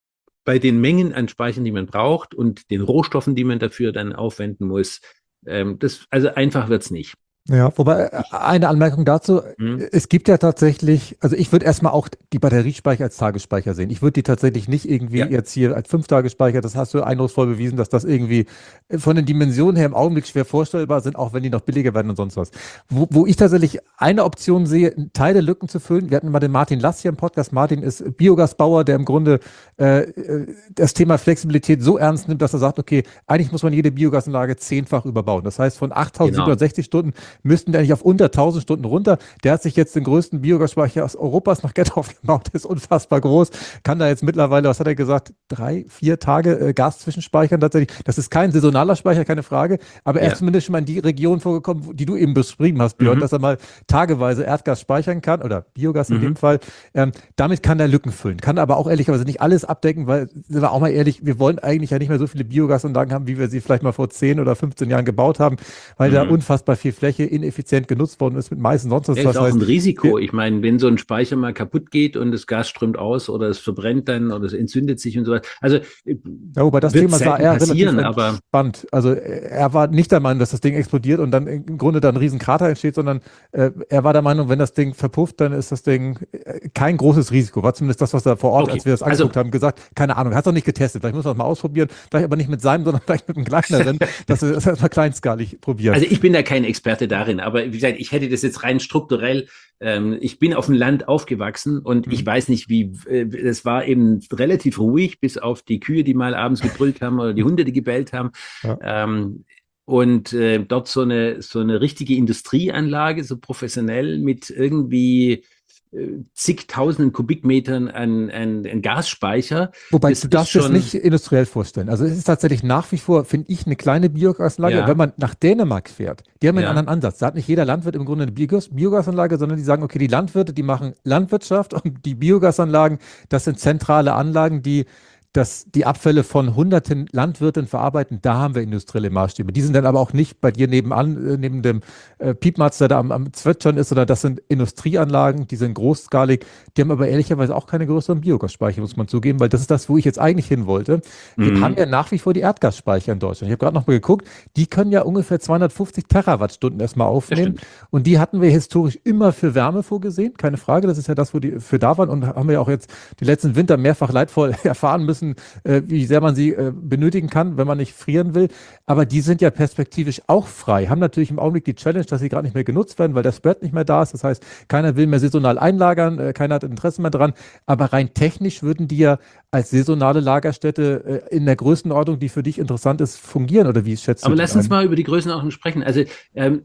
bei den Mengen an Speichern, die man braucht und den Rohstoffen, die man dafür dann aufwenden muss, ähm, das, also einfach wird es nicht. Ja, wobei eine Anmerkung dazu, mhm. es gibt ja tatsächlich, also ich würde erstmal auch die Batteriespeicher als Tagesspeicher sehen. Ich würde die tatsächlich nicht irgendwie ja. jetzt hier als Fünf-Tage-Speicher, das hast du eindrucksvoll bewiesen, dass das irgendwie von den Dimensionen her im Augenblick schwer vorstellbar sind, auch wenn die noch billiger werden und sonst was. Wo, wo ich tatsächlich eine Option sehe, einen Teil der Lücken zu füllen, wir hatten mal den Martin Lass hier im Podcast. Martin ist Biogasbauer, der im Grunde äh, das Thema Flexibilität so ernst nimmt, dass er sagt, okay, eigentlich muss man jede Biogasanlage zehnfach überbauen. Das heißt, von achttausendsiebenhundertsechzig genau. Stunden müssten wir eigentlich auf unter tausend Stunden runter. Der hat sich jetzt den größten Biogasspeicher aus Europas nach Gethoff gebaut. Der ist unfassbar groß. Kann da jetzt mittlerweile, was hat er gesagt, drei, vier Tage äh, Gas zwischenspeichern tatsächlich. Das ist kein saisonaler Speicher, keine Frage. Aber er ja. ist zumindest schon mal in die Region vorgekommen, die du eben beschrieben hast, Björn, mhm. dass er mal tageweise Erdgas speichern kann oder Biogas mhm. in dem Fall. Ähm, damit kann er Lücken füllen. Kann aber auch ehrlicherweise nicht alles abdecken, weil, sind wir auch mal ehrlich, wir wollen eigentlich ja nicht mehr so viele Biogasanlagen haben, wie wir sie vielleicht mal vor zehn oder fünfzehn Jahren gebaut haben, weil mhm. da unfassbar viel Fläche ineffizient genutzt worden ist mit Mais und sonst was. Das ist auch heißt, ein Risiko. Ich meine, wenn so ein Speicher mal kaputt geht und das Gas strömt aus oder es verbrennt dann oder es entzündet sich und so weiter. Also ja, wobei das Thema sah er relativ aber spannend. Also er war nicht der Meinung, dass das Ding explodiert und dann im Grunde dann ein riesen Krater entsteht, sondern äh, er war der Meinung, wenn das Ding verpufft, dann ist das Ding kein großes Risiko. War zumindest das, was er vor Ort, okay. als wir das angeguckt also, haben, gesagt, keine Ahnung, hat es noch nicht getestet. Vielleicht muss man es mal ausprobieren, vielleicht aber nicht mit seinem, sondern vielleicht mit einem kleineren, dass wir das erstmal kleinskalig probieren. Also ich bin da kein Experte darin, aber wie gesagt, ich hätte das jetzt rein strukturell, ähm, ich bin auf dem Land aufgewachsen und mhm. ich weiß nicht, wie, es äh, war eben relativ ruhig, bis auf die Kühe, die mal abends gebrüllt haben oder die Hunde, die gebellt haben. Ja. Ähm, und äh, dort so eine, so eine richtige Industrieanlage, so professionell mit irgendwie zigtausenden Kubikmetern an, an, an Gasspeicher. Wobei das du darfst es nicht industriell vorstellen. Also es ist tatsächlich nach wie vor, finde ich, eine kleine Biogasanlage. Ja. Wenn man nach Dänemark fährt, die haben ja. einen anderen Ansatz. Da hat nicht jeder Landwirt im Grunde eine Biogas Biogasanlage, sondern die sagen, okay, die Landwirte, die machen Landwirtschaft und die Biogasanlagen, das sind zentrale Anlagen, die dass die Abfälle von hunderten Landwirten verarbeiten, da haben wir industrielle Maßstäbe. Die sind dann aber auch nicht bei dir nebenan, äh, neben dem äh, Piepmatz, der da am, am Zwetschern ist, sondern das sind Industrieanlagen, die sind großskalig, die haben aber ehrlicherweise auch keine größeren Biogasspeicher, muss man zugeben, weil das ist das, wo ich jetzt eigentlich hin wollte. Wir haben Mhm. ja nach wie vor die Erdgasspeicher in Deutschland. Ich habe gerade noch mal geguckt, die können ja ungefähr zweihundertfünfzig Terawattstunden erstmal Das aufnehmen. stimmt. Und die hatten wir historisch immer für Wärme vorgesehen, keine Frage. Das ist ja das, wo die für da waren und haben wir ja auch jetzt die letzten Winter mehrfach leidvoll erfahren müssen, äh, wie sehr man sie äh, benötigen kann, wenn man nicht frieren will. Aber die sind ja perspektivisch auch frei, haben natürlich im Augenblick die Challenge, dass sie gerade nicht mehr genutzt werden, weil der Spread nicht mehr da ist. Das heißt, keiner will mehr saisonal einlagern, äh, keiner hat Interesse mehr dran. Aber rein technisch würden die ja als saisonale Lagerstätte äh, in der Größenordnung, die für dich interessant ist, fungieren. Oder wie schätzt du Aber die lass uns ein? mal über die Größenordnung sprechen. Also, ähm,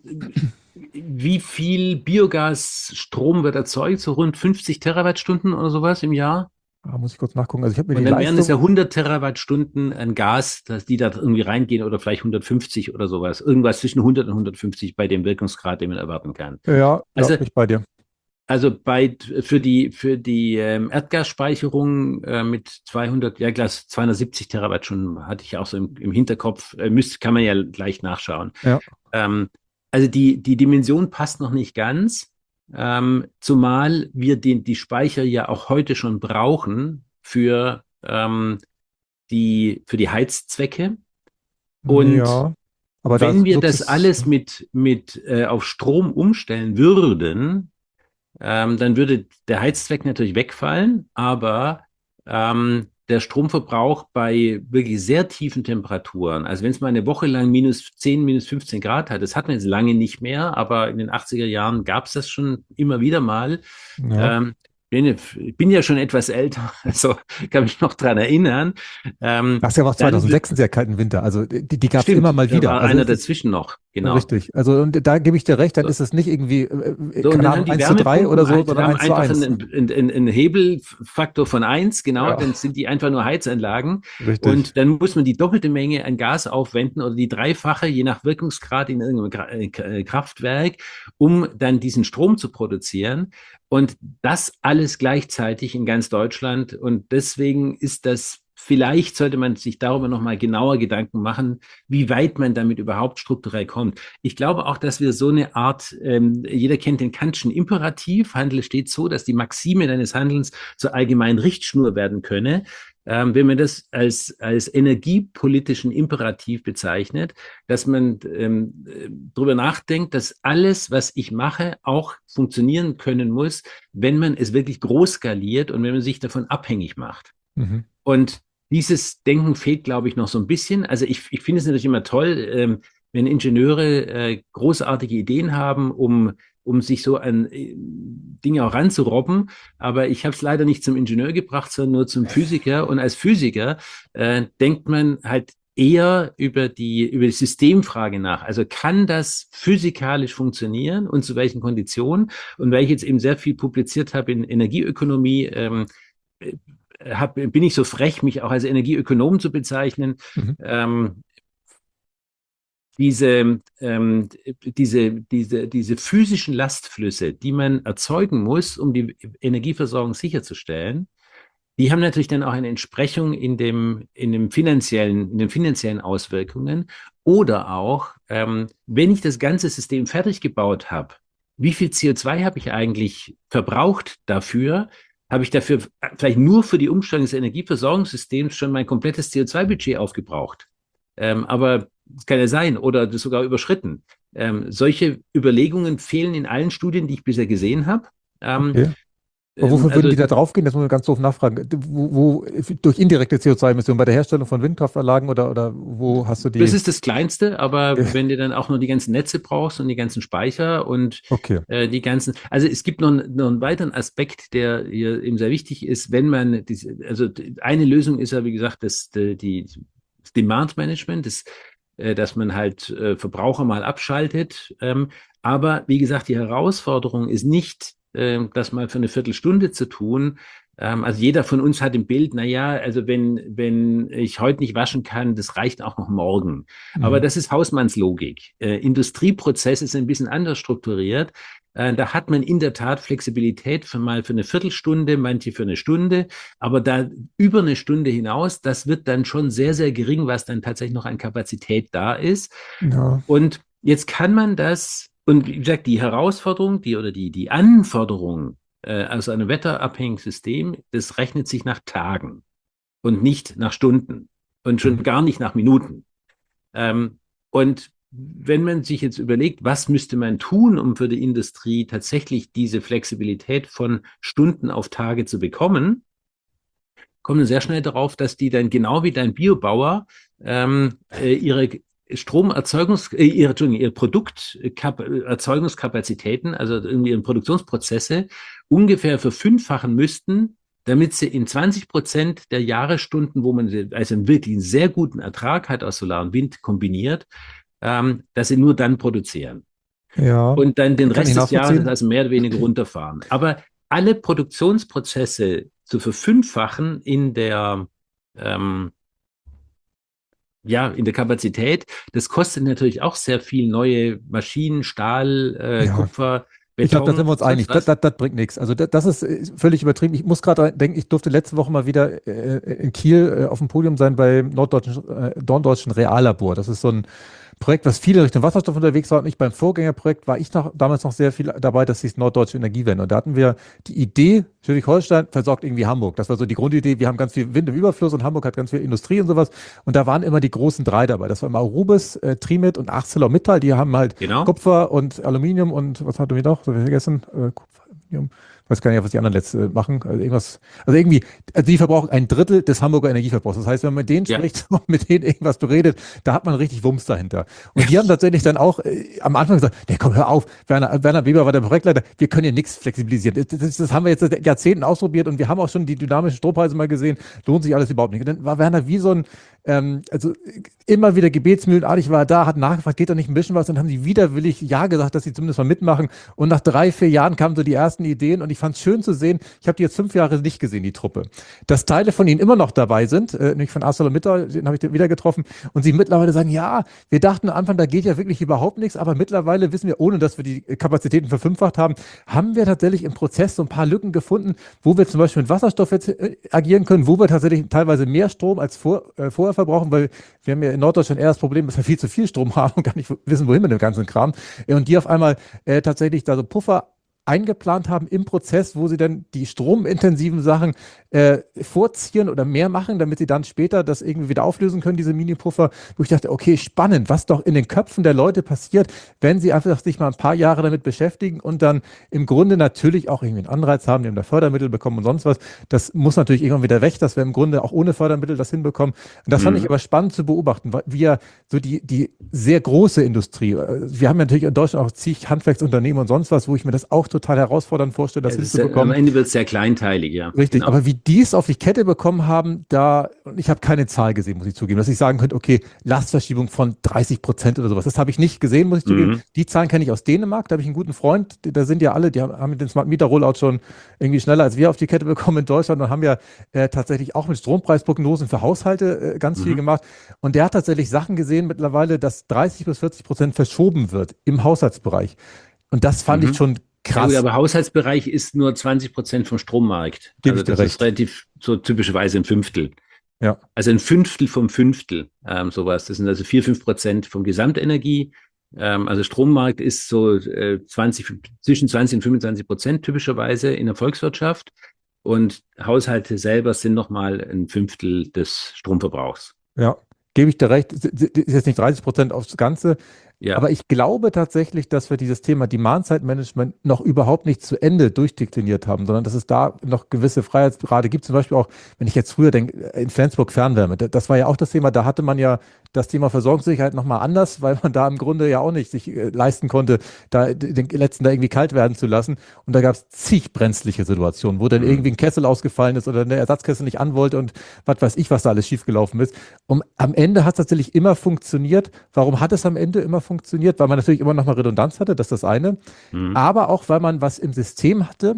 wie viel Biogasstrom wird erzeugt? So rund fünfzig Terawattstunden oder sowas im Jahr? Ah, muss ich kurz nachgucken. Also ich habe mir Und die dann wären es ja Leistung. hundert Terawattstunden an Gas, dass die da irgendwie reingehen oder vielleicht hundertfünfzig oder sowas. Irgendwas zwischen hundert und hundertfünfzig bei dem Wirkungsgrad, den man erwarten kann. Ja, ja, Also, bin ich bei dir. also bei, für die, für die ähm, Erdgasspeicherung äh, mit zweihundert, ja, Glas zweihundertsiebzig Terawattstunden hatte ich auch so im, im Hinterkopf. Äh, müsst, kann man ja gleich nachschauen. Ja. Ähm, also die, die Dimension passt noch nicht ganz, ähm, zumal wir den, die Speicher ja auch heute schon brauchen für, ähm, die, für die Heizzwecke. Und Ja, aber da wenn wir das sukzess. alles mit, mit äh, auf Strom umstellen würden, ähm, dann würde der Heizzweck natürlich wegfallen, aber ähm, der Stromverbrauch bei wirklich sehr tiefen Temperaturen, also wenn es mal eine Woche lang minus zehn, minus fünfzehn Grad hat, das hatten wir jetzt lange nicht mehr, aber in den achtziger Jahren gab es das schon immer wieder mal. Ja. Ähm, bin, ich bin ja schon etwas älter, also kann mich noch dran erinnern. Ähm, Das ist ja auch dann zweitausendsechs einen sehr kalten Winter. Also die, die gab es immer stimmt, mal da wieder. war Also einer es ist dazwischen noch, genau. richtig. Also und da gebe ich dir recht, dann So. ist es nicht irgendwie, äh, äh, So, und keine dann haben Ahnung, die eins zu drei oder Wärmepumpen so, halt, sondern haben eins zu einfach eins. einen, einen, einen Hebelfaktor von eins, genau, Ja, dann sind die einfach nur Heizanlagen. richtig. Und dann muss man die doppelte Menge an Gas aufwenden oder die dreifache, je nach Wirkungsgrad in irgendeinem äh, Kraftwerk, um dann diesen Strom zu produzieren. Und das alles gleichzeitig in ganz Deutschland. Und deswegen ist das, vielleicht sollte man sich darüber nochmal genauer Gedanken machen, wie weit man damit überhaupt strukturell kommt. Ich glaube auch, dass wir so eine Art, ähm, jeder kennt den Kantschen Imperativ, Handel steht so, dass die Maxime deines Handelns zur allgemeinen Richtschnur werden könne. Ähm, wenn man das als, als energiepolitischen Imperativ bezeichnet, dass man ähm, darüber nachdenkt, dass alles, was ich mache, auch funktionieren können muss, wenn man es wirklich groß skaliert und wenn man sich davon abhängig macht. Mhm. Und dieses Denken fehlt, glaube ich, noch so ein bisschen. Also ich, ich finde es natürlich immer toll, ähm, wenn Ingenieure äh, großartige Ideen haben, um, um sich so an äh, Dinge auch ranzurobben. Aber ich habe es leider nicht zum Ingenieur gebracht, sondern nur zum Physiker. Und als Physiker äh, denkt man halt eher über die, über die Systemfrage nach. Also kann das physikalisch funktionieren und zu welchen Konditionen? Und weil ich jetzt eben sehr viel publiziert habe in Energieökonomie, ähm, hab, bin ich so frech, mich auch als Energieökonom zu bezeichnen. Mhm. Ähm, diese, ähm, diese, diese, diese physischen Lastflüsse, die man erzeugen muss, um die Energieversorgung sicherzustellen, die haben natürlich dann auch eine Entsprechung in dem, in dem finanziellen, in den finanziellen Auswirkungen. Oder auch, ähm, wenn ich das ganze System fertig gebaut habe, wie viel C O zwei habe ich eigentlich verbraucht dafür? Habe ich dafür vielleicht nur für die Umstellung des Energieversorgungssystems schon mein komplettes C O zwei Budget aufgebraucht? Ähm, aber das kann ja sein oder das sogar überschritten. Ähm, solche Überlegungen fehlen in allen Studien, die ich bisher gesehen habe. Ähm, Okay. Aber ähm, wofür würden also die da draufgehen? Das muss man ganz doof nachfragen. Wo, wo, durch indirekte C O zwei Emissionen bei der Herstellung von Windkraftanlagen oder, oder wo hast du das die? ist das Kleinste, aber wenn du dann auch nur die ganzen Netze brauchst und die ganzen Speicher und Okay. äh, die ganzen, also es gibt noch, noch einen weiteren Aspekt, der hier eben sehr wichtig ist, wenn man diese, also eine Lösung ist ja, wie gesagt, das, die, die das Demand Management, das, äh, dass man halt äh, Verbraucher mal abschaltet. Ähm, aber wie gesagt, die Herausforderung ist nicht, äh, das mal für eine Viertelstunde zu tun. Ähm, also jeder von uns hat im Bild, na ja, also wenn, wenn ich heute nicht waschen kann, das reicht auch noch morgen. Aber Mhm. das ist Hausmannslogik. Äh, Industrieprozesse sind ein bisschen anders strukturiert. Äh, da hat man in der Tat Flexibilität für mal für eine Viertelstunde, manche für eine Stunde, aber da über eine Stunde hinaus, das wird dann schon sehr, sehr gering, was dann tatsächlich noch an Kapazität da ist. Ja. Und jetzt kann man das, und wie gesagt, die Herausforderung, die oder die, die Anforderung äh, aus einem wetterabhängigen System, das rechnet sich nach Tagen und nicht nach Stunden und schon Mhm. gar nicht nach Minuten. Ähm, und wenn man sich jetzt überlegt, was müsste man tun, um für die Industrie tatsächlich diese Flexibilität von Stunden auf Tage zu bekommen, kommen wir sehr schnell darauf, dass die dann genau wie dein Biobauer ähm, äh, ihre Stromerzeugungs, äh, ihre, ihre Produkterzeugungskapazitäten, also irgendwie ihre Produktionsprozesse, ungefähr verfünffachen müssten, damit sie in zwanzig Prozent der Jahresstunden, wo man also einen wirklich sehr guten Ertrag hat aus Solar und Wind kombiniert, ähm, dass sie nur dann produzieren. Ja, Und dann den kann ich Rest des Jahres nachvollziehen. also mehr oder weniger runterfahren. Aber alle Produktionsprozesse zu verfünffachen in der, ähm, ja, in der Kapazität, das kostet natürlich auch sehr viel neue Maschinen, Stahl, äh, Ja. Kupfer, Ich glaube, da sind Beton, wir uns sonst einig. Das, was. das, das bringt nichts. Also das, das ist äh, völlig übertrieben. Ich muss gerade denken, ich durfte letzte Woche mal wieder äh, in Kiel äh, auf dem Podium sein beim Norddeutschen, äh, Dorndeutschen Reallabor. Das ist so ein Projekt, was viele Richtung Wasserstoff unterwegs war. Und ich beim Vorgängerprojekt war ich noch, damals noch sehr viel dabei, das hieß Norddeutsche Energiewende. Und da hatten wir die Idee, Schleswig-Holstein versorgt irgendwie Hamburg. Das war so die Grundidee. Wir haben ganz viel Wind im Überfluss und Hamburg hat ganz viel Industrie und sowas. Und da waren immer die großen drei dabei. Das war immer Arubis, äh, Trimet und ArcelorMittal. Die haben halt Genau. Kupfer und Aluminium und was hatten wir noch? So viel vergessen? Äh, Kupfer, Aluminium. Ich weiß gar nicht, was die anderen letzte machen. Also irgendwas, also irgendwie, also die verbrauchen ein Drittel des Hamburger Energieverbrauchs. Das heißt, wenn man mit denen Ja. spricht und mit denen irgendwas beredet, da hat man richtig Wumms dahinter. Und die haben tatsächlich dann auch äh, am Anfang gesagt, nee, komm, hör auf, Werner, Werner Weber war der Projektleiter, wir können hier nichts flexibilisieren. Das, das, das haben wir jetzt seit Jahrzehnten ausprobiert und wir haben auch schon die dynamischen Strompreise mal gesehen, lohnt sich alles überhaupt nicht. Und dann war Werner wie so ein, ähm, also immer wieder gebetsmühlenartig war er da, hat nachgefragt, geht da nicht ein bisschen was? Und haben sie widerwillig Ja gesagt, dass sie zumindest mal mitmachen. Und nach drei, vier Jahren kamen so die ersten Ideen und ich fand es schön zu sehen, ich habe die jetzt fünf Jahre nicht gesehen, die Truppe, dass Teile von ihnen immer noch dabei sind, äh, nämlich von ArcelorMittal, den habe ich wieder getroffen, und sie mittlerweile sagen, ja, wir dachten am Anfang, da geht ja wirklich überhaupt nichts, aber mittlerweile wissen wir, ohne dass wir die Kapazitäten verfünffacht haben, haben wir tatsächlich im Prozess so ein paar Lücken gefunden, wo wir zum Beispiel mit Wasserstoff jetzt äh, agieren können, wo wir tatsächlich teilweise mehr Strom als vor, äh, vorher verbrauchen, weil wir haben ja in Norddeutschland eher das Problem, dass wir viel zu viel Strom haben und gar nicht wissen, wohin mit dem ganzen Kram. Äh, Und die auf einmal äh, tatsächlich da so Puffer eingeplant haben im Prozess, wo sie dann die stromintensiven Sachen äh, vorziehen oder mehr machen, damit sie dann später das irgendwie wieder auflösen können, diese Mini-Puffer, wo ich dachte, okay, spannend, was doch in den Köpfen der Leute passiert, wenn sie einfach sich mal ein paar Jahre damit beschäftigen und dann im Grunde natürlich auch irgendwie einen Anreiz haben, die haben da Fördermittel bekommen und sonst was. Das muss natürlich irgendwann wieder weg, dass wir im Grunde auch ohne Fördermittel das hinbekommen. Und das fand ich Mhm. aber spannend zu beobachten, weil wir so die, die sehr große Industrie, äh, wir haben ja natürlich in Deutschland auch zig Handwerksunternehmen und sonst was, wo ich mir das auch total herausfordernd vorstelle, das Es ist, äh, am hinzubekommen. Ende wird es sehr kleinteilig, ja. Richtig, Genau. aber wie die es auf die Kette bekommen haben, da, und ich habe keine Zahl gesehen, muss ich zugeben, dass ich sagen könnte, okay, Lastverschiebung von dreißig Prozent oder sowas. Das habe ich nicht gesehen, muss ich zugeben. Mhm. Die Zahlen kenne ich aus Dänemark, da habe ich einen guten Freund, da sind ja alle, die haben, haben den Smart Meter Rollout schon irgendwie schneller als wir auf die Kette bekommen in Deutschland und haben ja äh, tatsächlich auch mit Strompreisprognosen für Haushalte äh, ganz Mhm. viel gemacht. Und der hat tatsächlich Sachen gesehen mittlerweile, dass dreißig bis vierzig Prozent verschoben wird im Haushaltsbereich. Und das fand ich Mhm. schon Ja gut, krass, aber Haushaltsbereich ist nur zwanzig Prozent vom Strommarkt. gebe Also ich dir das ist recht. relativ so typischerweise ein Fünftel. Ja, Also ein Fünftel vom Fünftel, ähm, sowas. Das sind also vier, fünf Prozent vom Gesamtenergie. Ähm, also Strommarkt ist so äh, zwanzig, zwischen zwanzig und fünfundzwanzig Prozent typischerweise in der Volkswirtschaft. Und Haushalte selber sind nochmal ein Fünftel des Stromverbrauchs. ja, gebe ich dir recht. Es ist jetzt nicht dreißig Prozent aufs Ganze, Ja. aber ich glaube tatsächlich, dass wir dieses Thema Demand-Side-Management noch überhaupt nicht zu Ende durchdekliniert haben, sondern dass es da noch gewisse Freiheitsgrade gibt. Zum Beispiel auch, wenn ich jetzt früher denke, in Flensburg Fernwärme, da- das war ja auch das Thema, da hatte man ja das Thema Versorgungssicherheit nochmal anders, weil man da im Grunde ja auch nicht sich äh, leisten konnte, da den letzten da irgendwie kalt werden zu lassen. Und da gab es zig brenzliche Situationen, wo dann Mhm. irgendwie ein Kessel ausgefallen ist oder der Ersatzkessel nicht an wollte und was weiß ich, was da alles schiefgelaufen ist. Und am Ende hat es tatsächlich immer funktioniert. Warum hat es am Ende immer funktioniert? Weil man natürlich immer noch mal Redundanz hatte, das ist das eine. Mhm. Aber auch, weil man was im System hatte,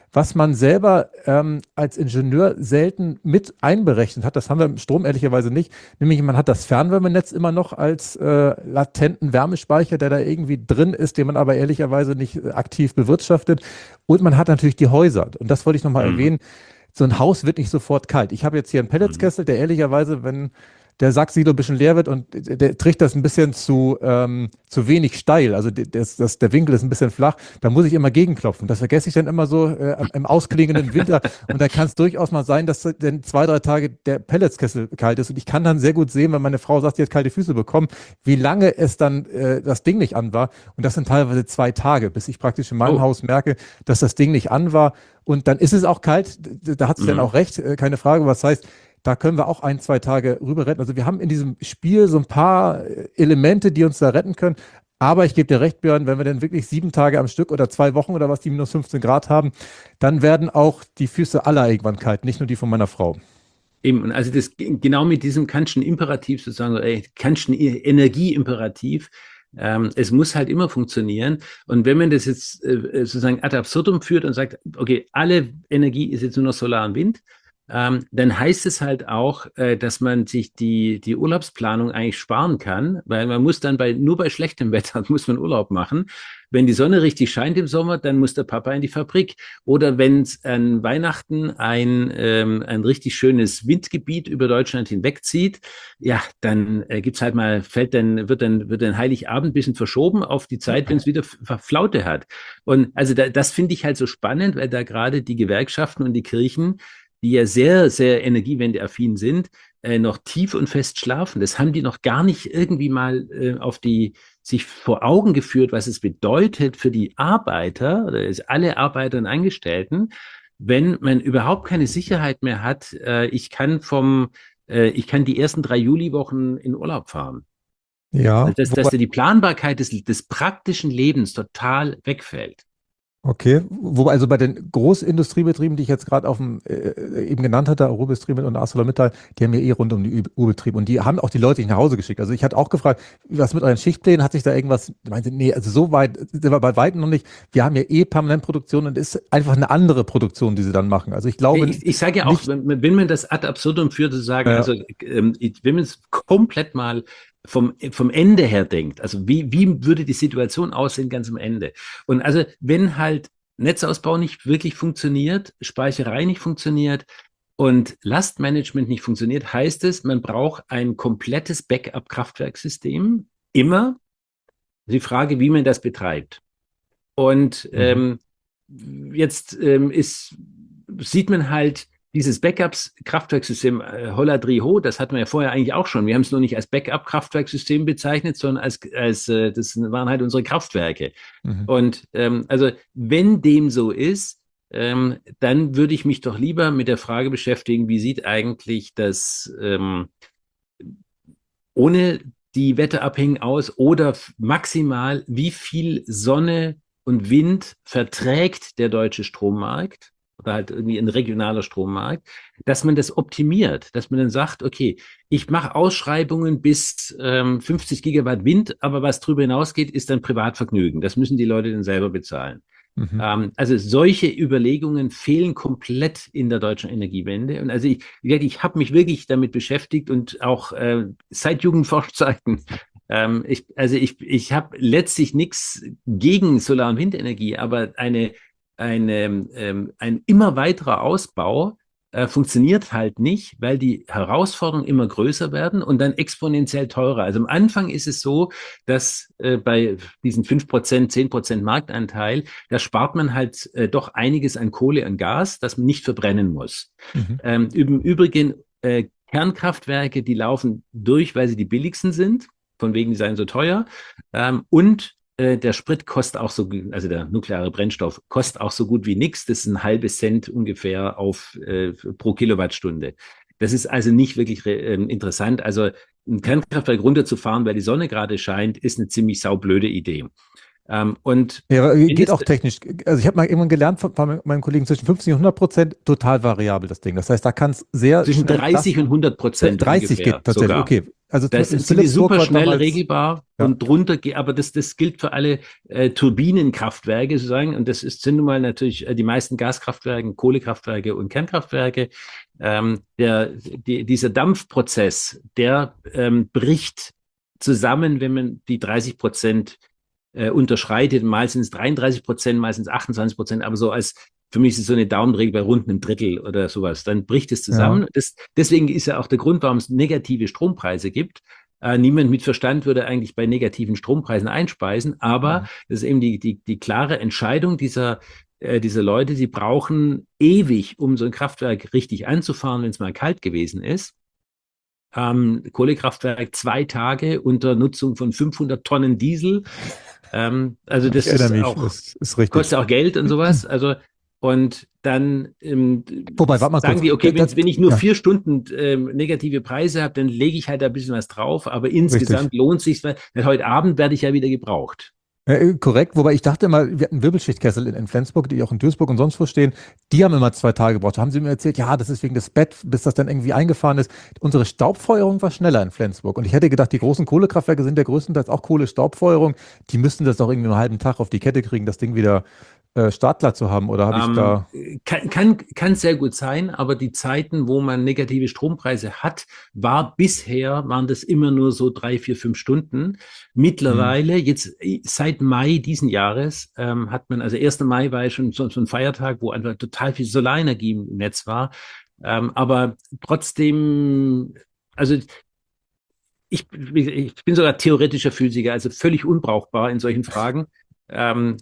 was man selber ähm, als Ingenieur selten mit einberechnet hat. Das haben wir im Strom ehrlicherweise nicht. Nämlich man hat das Fernwärmenetz immer noch als äh, latenten Wärmespeicher, der da irgendwie drin ist, den man aber ehrlicherweise nicht äh, aktiv bewirtschaftet. Und man hat natürlich die Häuser. Und das wollte ich nochmal Mhm. erwähnen. So ein Haus wird nicht sofort kalt. Ich habe jetzt hier einen Mhm. Pelletskessel, der ehrlicherweise, wenn der Sacksilo ein bisschen leer wird und der trägt das ein bisschen zu, ähm, zu wenig steil. Also das, das, der Winkel ist ein bisschen flach. Da muss ich immer gegenklopfen. Das vergesse ich dann immer so äh, im ausklingenden Winter. Und da kann es durchaus mal sein, dass dann zwei, drei Tage der Pelletskessel kalt ist. Und ich kann dann sehr gut sehen, wenn meine Frau sagt, sie hat kalte Füße bekommen, wie lange es dann äh, das Ding nicht an war. Und das sind teilweise zwei Tage, bis ich praktisch in meinem Oh. Haus merke, dass das Ding nicht an war. Und dann ist es auch kalt. Da hat sie dann Mhm. auch recht, äh, keine Frage. Was heißt, da können wir auch ein, zwei Tage rüber retten. Also wir haben in diesem Spiel so ein paar Elemente, die uns da retten können. Aber ich gebe dir recht, Björn, wenn wir dann wirklich sieben Tage am Stück oder zwei Wochen oder was, die minus fünfzehn Grad haben, dann werden auch die Füße aller irgendwann kalt, nicht nur die von meiner Frau. Eben, und also das genau mit diesem Kantschen Imperativ sozusagen, ey, Kantschen Energieimperativ, ähm, es muss halt immer funktionieren. Und wenn man das jetzt äh, sozusagen ad absurdum führt und sagt, okay, alle Energie ist jetzt nur noch Solar und Wind, ähm, dann heißt es halt auch, äh, dass man sich die, die Urlaubsplanung eigentlich sparen kann, weil man muss dann bei, nur bei schlechtem Wetter muss man Urlaub machen. Wenn die Sonne richtig scheint im Sommer, dann muss der Papa in die Fabrik. Oder wenn es an Weihnachten ein, ähm, ein richtig schönes Windgebiet über Deutschland hinwegzieht, ja, dann äh, gibt's halt mal, fällt dann, wird dann, wird dann Heiligabend ein bisschen verschoben auf die Zeit, wenn es wieder Flaute hat. Und also da, das finde ich halt so spannend, weil da gerade die Gewerkschaften und die Kirchen, die ja sehr, sehr energiewendeaffin sind, äh, noch tief und fest schlafen. Das haben die noch gar nicht irgendwie mal äh, auf die, sich vor Augen geführt, was es bedeutet für die Arbeiter oder alle Arbeiter und Angestellten, wenn man überhaupt keine Sicherheit mehr hat, äh, ich kann vom, äh, ich kann die ersten drei Juliwochen in Urlaub fahren. Ja, Also dass, dass wobei, da die Planbarkeit des, des praktischen Lebens total wegfällt. okay, wobei also bei den Großindustriebetrieben, die ich jetzt gerade auf dem äh, eben genannt hatte, Ruhrbetriebe und ArcelorMittal, die haben ja eh rund um die Uhrbetriebe und die haben auch die Leute nicht nach Hause geschickt. Also ich hatte auch gefragt, was mit euren Schichtplänen, hat sich da irgendwas, ich meinte, nee, also so weit sind wir bei weitem noch nicht. Wir haben ja eh permanent Produktion und es ist einfach eine andere Produktion, die sie dann machen. Also ich glaube Ich, ich sage ja auch, nicht, wenn, wenn man das ad absurdum führt, zu sagen, äh, also ähm, wenn man es komplett mal vom, vom Ende her denkt, also wie, wie würde die Situation aussehen ganz am Ende? Und also wenn halt Netzausbau nicht wirklich funktioniert, Speicherei nicht funktioniert und Lastmanagement nicht funktioniert, heißt es, man braucht ein komplettes Backup-Kraftwerkssystem, immer. Die Frage, wie man das betreibt. Und mhm. ähm, jetzt ähm, ist, sieht man halt dieses Backups-Kraftwerkssystem äh, Holladriho, das hatten wir ja vorher eigentlich auch schon. Wir haben es nur nicht als Backup-Kraftwerkssystem bezeichnet, sondern als, als äh, das waren halt unsere Kraftwerke. Mhm. Und ähm, also wenn dem so ist, ähm, dann würde ich mich doch lieber mit der Frage beschäftigen, wie sieht eigentlich das ähm, ohne die wetterabhängigen aus oder maximal, wie viel Sonne und Wind verträgt der deutsche Strommarkt oder halt irgendwie ein regionaler Strommarkt, dass man das optimiert, dass man dann sagt, okay, ich mache Ausschreibungen bis ähm, fünfzig Gigawatt Wind, aber was darüber hinausgeht, ist dann Privatvergnügen. Das müssen die Leute dann selber bezahlen. Mhm. Ähm, also solche Überlegungen fehlen komplett in der deutschen Energiewende. Und also ich, ich habe mich wirklich damit beschäftigt und auch äh, seit Jugendforschzeiten. Ähm, ich, also ich, ich habe letztlich nichts gegen Solar- und Windenergie, aber eine, eine, ähm, ein immer weiterer Ausbau äh, funktioniert halt nicht, weil die Herausforderungen immer größer werden und dann exponentiell teurer. Also am Anfang ist es so, dass äh, bei diesen fünf Prozent, zehn Prozent Marktanteil, da spart man halt äh, doch einiges an Kohle und Gas, das man nicht verbrennen muss. Mhm. Ähm, Im Übrigen, äh, Kernkraftwerke, die laufen durch, weil sie die billigsten sind, von wegen, die seien so teuer. Ähm, und äh, der Sprit kostet auch so, also der nukleare Brennstoff kostet auch so gut wie nichts. Das ist ein halbes Cent ungefähr auf äh, pro Kilowattstunde. Das ist also nicht wirklich äh, interessant. Also ein Kernkraftwerk runterzufahren, weil die Sonne gerade scheint, ist eine ziemlich saublöde Idee. Ähm, und Ja, geht es, auch technisch. Also ich habe mal irgendwann gelernt von, von meinem Kollegen zwischen fünfzig und hundert Prozent total variabel, das Ding. Das heißt, da kann es sehr zwischen schnell dreißig das, und hundert Prozent dreißig ungefähr geht tatsächlich, sogar. okay. Also zum Das Beispiel sind die Philips super Burg war schnell damals, regelbar ja, und drunter, ge- aber das, das gilt für alle äh, Turbinenkraftwerke sozusagen. Und das ist, sind nun mal natürlich äh, die meisten Gaskraftwerke, Kohlekraftwerke und Kernkraftwerke. Ähm, der, die, dieser Dampfprozess, der ähm, bricht zusammen, wenn man die dreißig Prozent äh, unterschreitet. Mal sind es dreiunddreißig Prozent, mal sind es achtundzwanzig Prozent, aber so als für mich ist es so eine Daumenregel bei rund einem Drittel oder sowas. Dann bricht es ja, zusammen. Das, deswegen ist ja auch der Grund, warum es negative Strompreise gibt. Äh, niemand mit Verstand würde eigentlich bei negativen Strompreisen einspeisen, aber mhm. das ist eben die, die, die klare Entscheidung dieser, äh, dieser Leute, sie brauchen ewig, um so ein Kraftwerk richtig anzufahren, wenn es mal kalt gewesen ist. Ähm, Kohlekraftwerk zwei Tage unter Nutzung von fünfhundert Tonnen Diesel. Ähm, also Ich das erinnere ist mich, auch, das ist richtig. kostet auch Geld und sowas. Also und dann ähm, Wobei, warte mal kurz. sagen die, Da, okay, da, wenn, wenn ich nur ja, vier Stunden ähm, negative Preise habe, dann lege ich halt ein bisschen was drauf. Aber richtig. insgesamt lohnt sich, weil heute Abend werde ich ja wieder gebraucht. Äh, korrekt, wobei ich dachte mal, wir hatten Wirbelschichtkessel in, in Flensburg, die auch in Duisburg und sonst wo stehen. Die haben immer zwei Tage gebraucht. Da haben sie mir erzählt, ja, das ist wegen des Bett, bis das dann irgendwie eingefahren ist. Unsere Staubfeuerung war schneller in Flensburg. Und ich hätte gedacht, die großen Kohlekraftwerke sind ja größtenteils auch Kohle-Staubfeuerung. Die müssten das doch irgendwie einen halben Tag auf die Kette kriegen, das Ding wieder äh, startklar zu haben. Oder habe ich Ähm, da. kann, kann, kann sehr gut sein, aber die Zeiten, wo man negative Strompreise hat, war bisher, waren das immer nur so drei, vier, fünf Stunden. Hm, Mittlerweile, jetzt äh, seit Mai diesen Jahres, ähm, hat man, also erster Mai war ja schon so, so ein Feiertag, wo einfach total viel Solarenergie im Netz war. Ähm, aber trotzdem, also ich, ich bin sogar theoretischer Physiker, also völlig unbrauchbar in solchen Fragen. Ähm,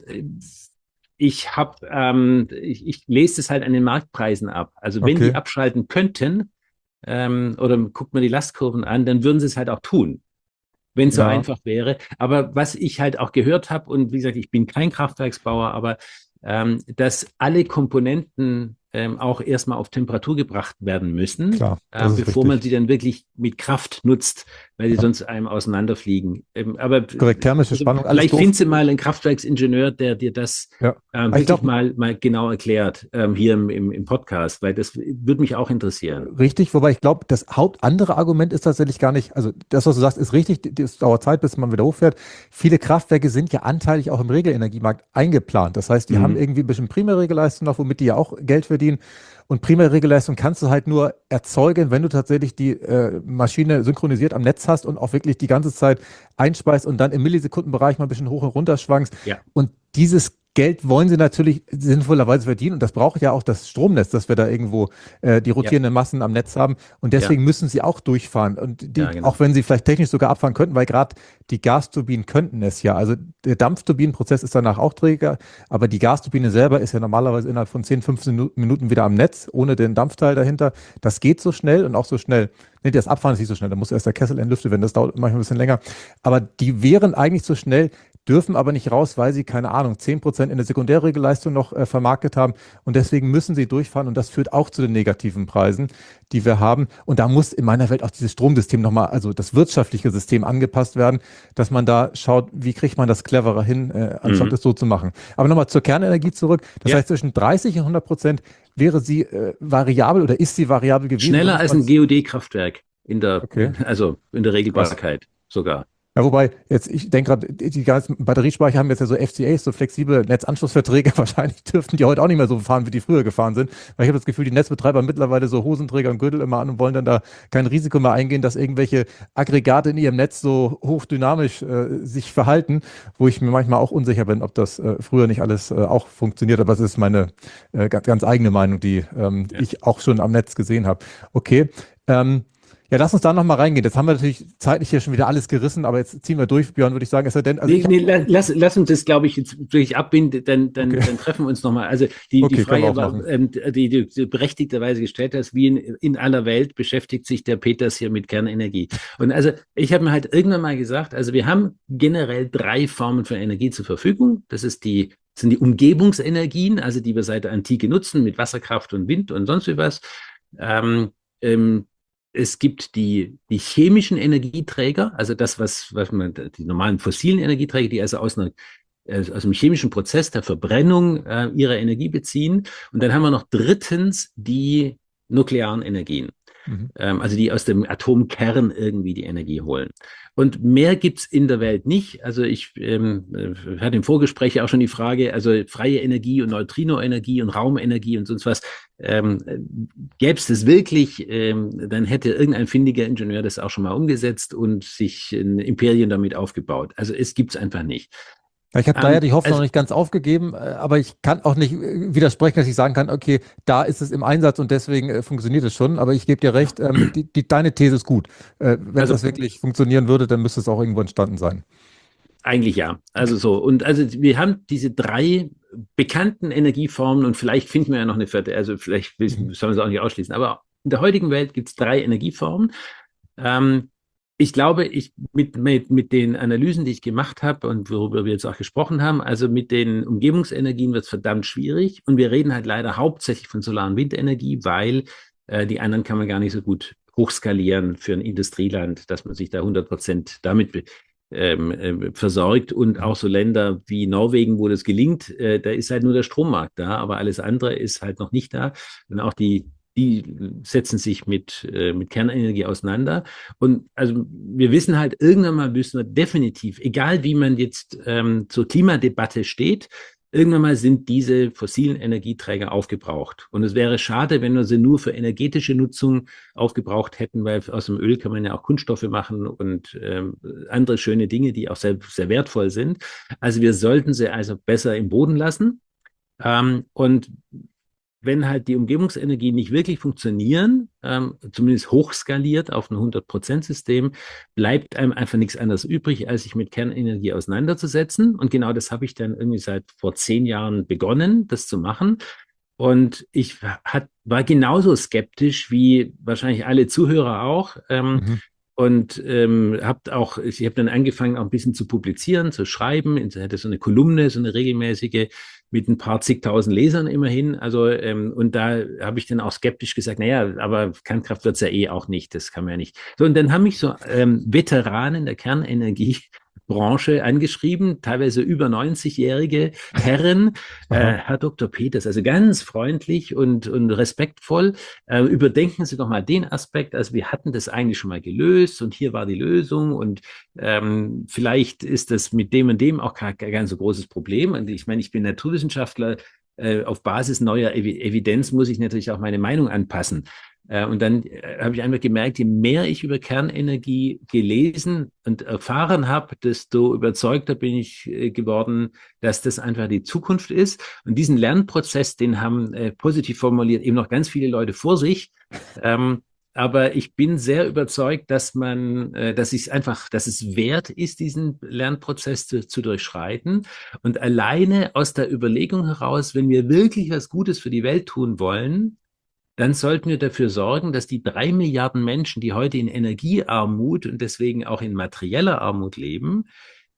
ich habe, ähm, ich, ich lese das halt an den Marktpreisen ab. Also wenn die okay, abschalten könnten, ähm, oder guckt man die Lastkurven an, dann würden sie es halt auch tun, wenn es so ja, einfach wäre. Aber was ich halt auch gehört habe, und wie gesagt, ich bin kein Kraftwerksbauer, aber ähm, dass alle Komponenten ähm, auch erstmal auf Temperatur gebracht werden müssen, klar, das ähm, ist bevor man richtig. sie dann wirklich mit Kraft nutzt, weil sie Ja, sonst einem auseinanderfliegen. Ähm, aber korrekt, thermische also, Spannung, alles vielleicht doof. findest du mal einen Kraftwerksingenieur, der dir das Ja, ähm, aber ich wirklich glaube, mal, mal genau erklärt, ähm, hier im, im, im Podcast, weil das würde mich auch interessieren. richtig, wobei ich glaube, das Haupt andere Argument ist tatsächlich gar nicht, also das, was du sagst, ist richtig, es dauert Zeit, bis man wieder hochfährt. Viele Kraftwerke sind ja anteilig auch im Regelenergiemarkt eingeplant. Das heißt, die haben Mhm. irgendwie ein bisschen Primärregelleistung noch, womit die ja auch Geld verdienen. Und Primärregelleistung kannst du halt nur erzeugen, wenn du tatsächlich die äh, Maschine synchronisiert am Netz hast und auch wirklich die ganze Zeit einspeist und dann im Millisekundenbereich mal ein bisschen hoch und runter schwankst. Ja, Und dieses Geld wollen sie natürlich sinnvollerweise verdienen und das braucht ja auch das Stromnetz, dass wir da irgendwo äh, die ja, rotierenden Massen am Netz haben und ja, deswegen müssen sie auch durchfahren und die, ja, genau. auch wenn sie vielleicht technisch sogar abfahren könnten, weil gerade die Gasturbinen könnten es ja. Also der Dampfturbinenprozess ist danach auch träger, aber die Gasturbine selber ist ja normalerweise innerhalb von zehn, fünfzehn Minuten wieder am Netz, ohne den Dampfteil dahinter. Das geht so schnell und auch so schnell. Nee, das Abfahren ist nicht so schnell, da muss erst der Kessel entlüftet werden, das dauert manchmal ein bisschen länger. Aber die wären eigentlich so schnell, dürfen aber nicht raus, weil sie, keine Ahnung, zehn Prozent in der Sekundärregelleistung noch äh, vermarktet haben. Und deswegen müssen sie durchfahren. Und das führt auch zu den negativen Preisen, die wir haben. Und da muss in meiner Welt auch dieses Stromsystem nochmal, also das wirtschaftliche System angepasst werden, dass man da schaut, wie kriegt man das cleverer hin, äh, anstatt Mhm. es so zu machen. Aber nochmal zur Kernenergie zurück. Das Ja. heißt, zwischen dreißig und hundert Prozent wäre sie äh, variabel oder ist sie variabel gewesen? Schneller Würdest du als mal, ein G O D-Kraftwerk in der, okay, also in der krass. Regelbarkeit sogar. Ja, wobei, jetzt, ich denke gerade, die ganzen Batteriespeicher haben jetzt ja so F C As, so flexible Netzanschlussverträge. Wahrscheinlich dürften die heute auch nicht mehr so fahren, wie die früher gefahren sind. Weil ich habe das Gefühl, die Netzbetreiber haben mittlerweile so Hosenträger und Gürtel immer an und wollen dann da kein Risiko mehr eingehen, dass irgendwelche Aggregate in ihrem Netz so hochdynamisch äh, sich verhalten, wo ich mir manchmal auch unsicher bin, ob das äh, früher nicht alles äh, auch funktioniert. Aber es ist meine äh, ganz, ganz eigene Meinung, die ähm, Ja. ich auch schon am Netz gesehen habe. Okay. Ähm, ja, lass uns da nochmal reingehen. Jetzt haben wir natürlich zeitlich hier schon wieder alles gerissen, aber jetzt ziehen wir durch, Björn, würde ich sagen. Es sei denn, also Nee, ich habe, nee, la- lass, lass uns das, glaube ich, jetzt wirklich abbinden, dann, dann, okay, dann treffen wir uns nochmal. Also die, die okay, können wir Frage auch war, machen. ähm, die, die du berechtigterweise gestellt hast, wie in, in aller Welt beschäftigt sich der Peters hier mit Kernenergie. Und also ich habe mir halt irgendwann mal gesagt, also wir haben generell drei Formen von Energie zur Verfügung. Das ist die, sind die Umgebungsenergien, also die wir seit der Antike nutzen, mit Wasserkraft und Wind und sonst wie was. Ähm, ähm, Es gibt die, die chemischen Energieträger, also das, was, was man, die normalen fossilen Energieträger, die also aus einer äh, aus dem chemischen Prozess der Verbrennung äh, ihre Energie beziehen. Und dann haben wir noch drittens die nuklearen Energien. Mhm. Also die aus dem Atomkern irgendwie die Energie holen. Und mehr gibt es in der Welt nicht. Also ich ähm, hatte im Vorgespräch auch schon die Frage, also freie Energie und Neutrinoenergie und Raumenergie und sonst was, ähm, gäbe es das wirklich, ähm, dann hätte irgendein findiger Ingenieur das auch schon mal umgesetzt und sich ein Imperien damit aufgebaut. Also es gibt es einfach nicht. Ja, ich habe da ja Ähm, die Hoffnung also noch nicht ganz aufgegeben, äh, aber ich kann auch nicht äh, widersprechen, dass ich sagen kann, okay, da ist es im Einsatz und deswegen äh, funktioniert es schon. Aber ich gebe dir recht, ähm, die, die, deine These ist gut. Äh, wenn also das wirklich funktionieren würde, dann müsste es auch irgendwo entstanden sein. eigentlich ja. Also so. Und also wir haben diese drei bekannten Energieformen und vielleicht finden wir ja noch eine vierte, also vielleicht Mhm. sollen wir es auch nicht ausschließen. Aber in der heutigen Welt gibt es drei Energieformen. Ähm, ich glaube, ich mit, mit, mit den Analysen, die ich gemacht habe und worüber wir jetzt auch gesprochen haben, also mit den Umgebungsenergien wird es verdammt schwierig. Und wir reden halt leider hauptsächlich von Solar- und Windenergie, weil äh, die anderen kann man gar nicht so gut hochskalieren für ein Industrieland, dass man sich da hundert Prozent damit be ähm, äh, versorgt. Und auch so Länder wie Norwegen, wo das gelingt, äh, da ist halt nur der Strommarkt da, aber alles andere ist halt noch nicht da. Und auch die die setzen sich mit, äh, mit Kernenergie auseinander. Und also wir wissen halt, irgendwann mal müssen wir definitiv, egal wie man jetzt ähm, zur Klimadebatte steht, irgendwann mal sind diese fossilen Energieträger aufgebraucht. Und es wäre schade, wenn wir sie nur für energetische Nutzung aufgebraucht hätten, weil aus dem Öl kann man ja auch Kunststoffe machen und ähm, andere schöne Dinge, die auch sehr, sehr wertvoll sind. Also wir sollten sie also besser im Boden lassen. Ähm, und wenn halt die Umgebungsenergien nicht wirklich funktionieren, ähm, zumindest hochskaliert auf ein hundert-Prozent-System, bleibt einem einfach nichts anderes übrig, als sich mit Kernenergie auseinanderzusetzen. Und genau das habe ich dann irgendwie seit vor zehn Jahren begonnen, das zu machen. Und ich hat, war genauso skeptisch wie wahrscheinlich alle Zuhörer auch. Ähm, Mhm. und ähm, habe auch, ich habe dann angefangen, auch ein bisschen zu publizieren, zu schreiben. Ich hatte so eine Kolumne, so eine regelmäßige mit ein paar zigtausend Lesern immerhin. Also, ähm, und da habe ich dann auch skeptisch gesagt, naja, aber Kernkraft wird es ja eh auch nicht, das kann man ja nicht. So, und dann haben mich so ähm, Veteranen der Kernenergie Branche angeschrieben, teilweise über neunzig-jährige Herren, äh, Aha. Herr Doktor Peters, also ganz freundlich und, und respektvoll. Äh, überdenken Sie doch mal den Aspekt, also wir hatten das eigentlich schon mal gelöst und hier war die Lösung und ähm, vielleicht ist das mit dem und dem auch kein, kein so großes Problem. Und ich meine, ich bin Naturwissenschaftler, äh, auf Basis neuer Ev Evidenz muss ich natürlich auch meine Meinung anpassen. Äh, und dann äh, habe ich einfach gemerkt, je mehr ich über Kernenergie gelesen und erfahren habe, desto überzeugter bin ich äh, geworden, dass das einfach die Zukunft ist. Und diesen Lernprozess, den haben äh, positiv formuliert eben noch ganz viele Leute vor sich. Ähm, aber ich bin sehr überzeugt, dass man, äh, dass es einfach, dass es wert ist, diesen Lernprozess zu, zu durchschreiten. Und alleine aus der Überlegung heraus, wenn wir wirklich was Gutes für die Welt tun wollen, dann sollten wir dafür sorgen, dass die drei Milliarden Menschen, die heute in Energiearmut und deswegen auch in materieller Armut leben,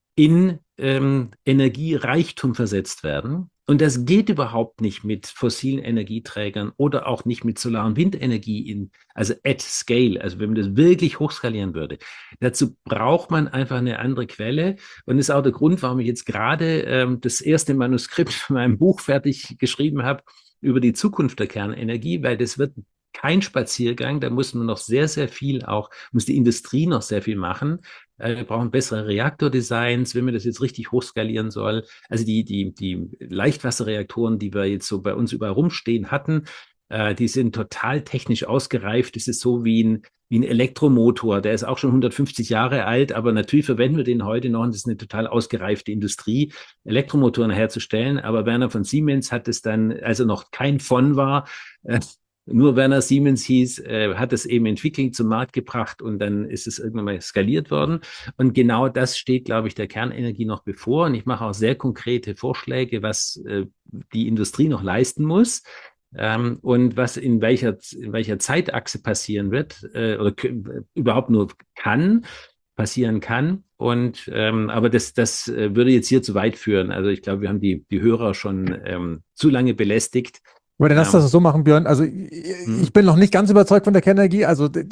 in ähm, Energiereichtum versetzt werden. Und das geht überhaupt nicht mit fossilen Energieträgern oder auch nicht mit Solar- und Windenergie, in, also at scale, also wenn man das wirklich hochskalieren würde. Dazu braucht man einfach eine andere Quelle. Und das ist auch der Grund, warum ich jetzt gerade ähm, das erste Manuskript von meinem Buch fertig geschrieben habe über die Zukunft der Kernenergie, weil das wird kein Spaziergang, da muss man noch sehr, sehr viel auch, muss die Industrie noch sehr viel machen. Wir brauchen bessere Reaktordesigns, wenn man das jetzt richtig hochskalieren soll. Also die, die, die Leichtwasserreaktoren, die wir jetzt so bei uns überall rumstehen hatten, äh, die sind total technisch ausgereift. Das ist so wie ein, wie ein Elektromotor. Der ist auch schon hundertfünfzig Jahre alt, aber natürlich verwenden wir den heute noch und das ist eine total ausgereifte Industrie, Elektromotoren herzustellen. Aber Werner von Siemens hat es dann, als er noch kein von war, äh, nur Werner Siemens hieß, äh, hat es eben entwickelt, zum Markt gebracht und dann ist es irgendwann mal skaliert worden. Und genau das steht, glaube ich, der Kernenergie noch bevor. Und ich mache auch sehr konkrete Vorschläge, was äh, die Industrie noch leisten muss. Ähm, und was in welcher, in welcher Zeitachse passieren wird äh, oder überhaupt nur kann, passieren kann. Und ähm, aber das, das äh, würde jetzt hier zu weit führen. Also ich glaube, wir haben die, die Hörer schon ähm, zu lange belästigt. Aber dann lass das Ähm, so machen, Björn. Also ich hm. ich bin noch nicht ganz überzeugt von der Kernenergie. Also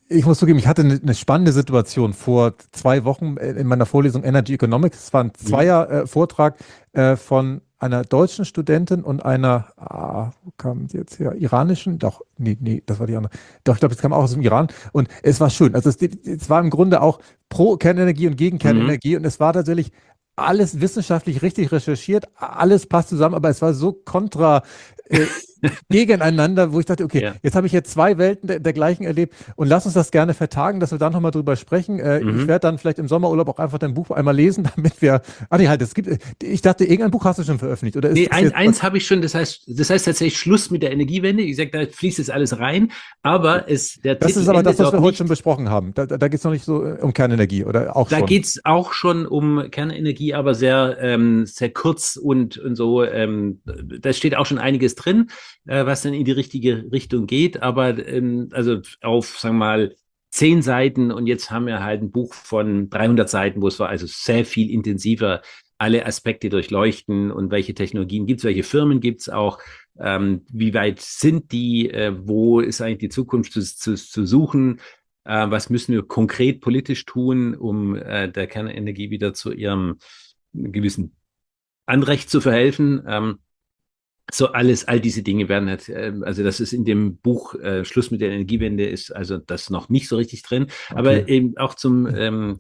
ich muss zugeben, ich hatte eine, eine spannende Situation vor zwei Wochen in meiner Vorlesung Energy Economics. Es war ein Zweier-Vortrag äh, von einer deutschen Studentin und einer, ah, wo kam sie jetzt her, iranischen, doch, nee, nee, das war die andere. Doch, ich glaube, es kam auch aus dem Iran und es war schön. Also es, es war im Grunde auch pro Kernenergie und gegen Kernenergie mhm. und es war tatsächlich alles wissenschaftlich richtig recherchiert, alles passt zusammen, aber es war so kontra äh, gegeneinander, wo ich dachte, okay, ja. jetzt habe ich jetzt zwei Welten der, der gleichen erlebt und lass uns das gerne vertagen, dass wir da nochmal drüber sprechen. Äh, mhm. Ich werde dann vielleicht im Sommerurlaub auch einfach dein Buch einmal lesen, damit wir, ah nee, halt, es gibt, ich dachte, irgendein Buch hast du schon veröffentlicht, oder? Ist nee, ein, eins habe ich schon, das heißt, das heißt tatsächlich Schluss mit der Energiewende. Ich sage, da fließt jetzt alles rein, aber es, der Das Titel ist aber das, was wir nicht, heute schon besprochen haben. Da, da geht es noch nicht so um Kernenergie, oder auch da schon? Da geht es auch schon um Kernenergie, aber sehr, ähm, sehr kurz und, und so, ähm, da steht auch schon einiges drin, äh, was dann in die richtige Richtung geht, aber ähm, also auf, sagen wir mal, zehn Seiten und jetzt haben wir halt ein Buch von dreihundert Seiten, wo es war also sehr viel intensiver alle Aspekte durchleuchten und welche Technologien gibt es, welche Firmen gibt es auch, ähm, wie weit sind die, äh, wo ist eigentlich die Zukunft zu, zu, zu suchen, äh, was müssen wir konkret politisch tun, um äh, der Kernenergie wieder zu ihrem gewissen Anrecht zu verhelfen. Ähm, So alles, all diese Dinge werden halt, also das ist in dem Buch äh, Schluss mit der Energiewende ist also das noch nicht so richtig drin, okay. Aber eben auch zum, ähm,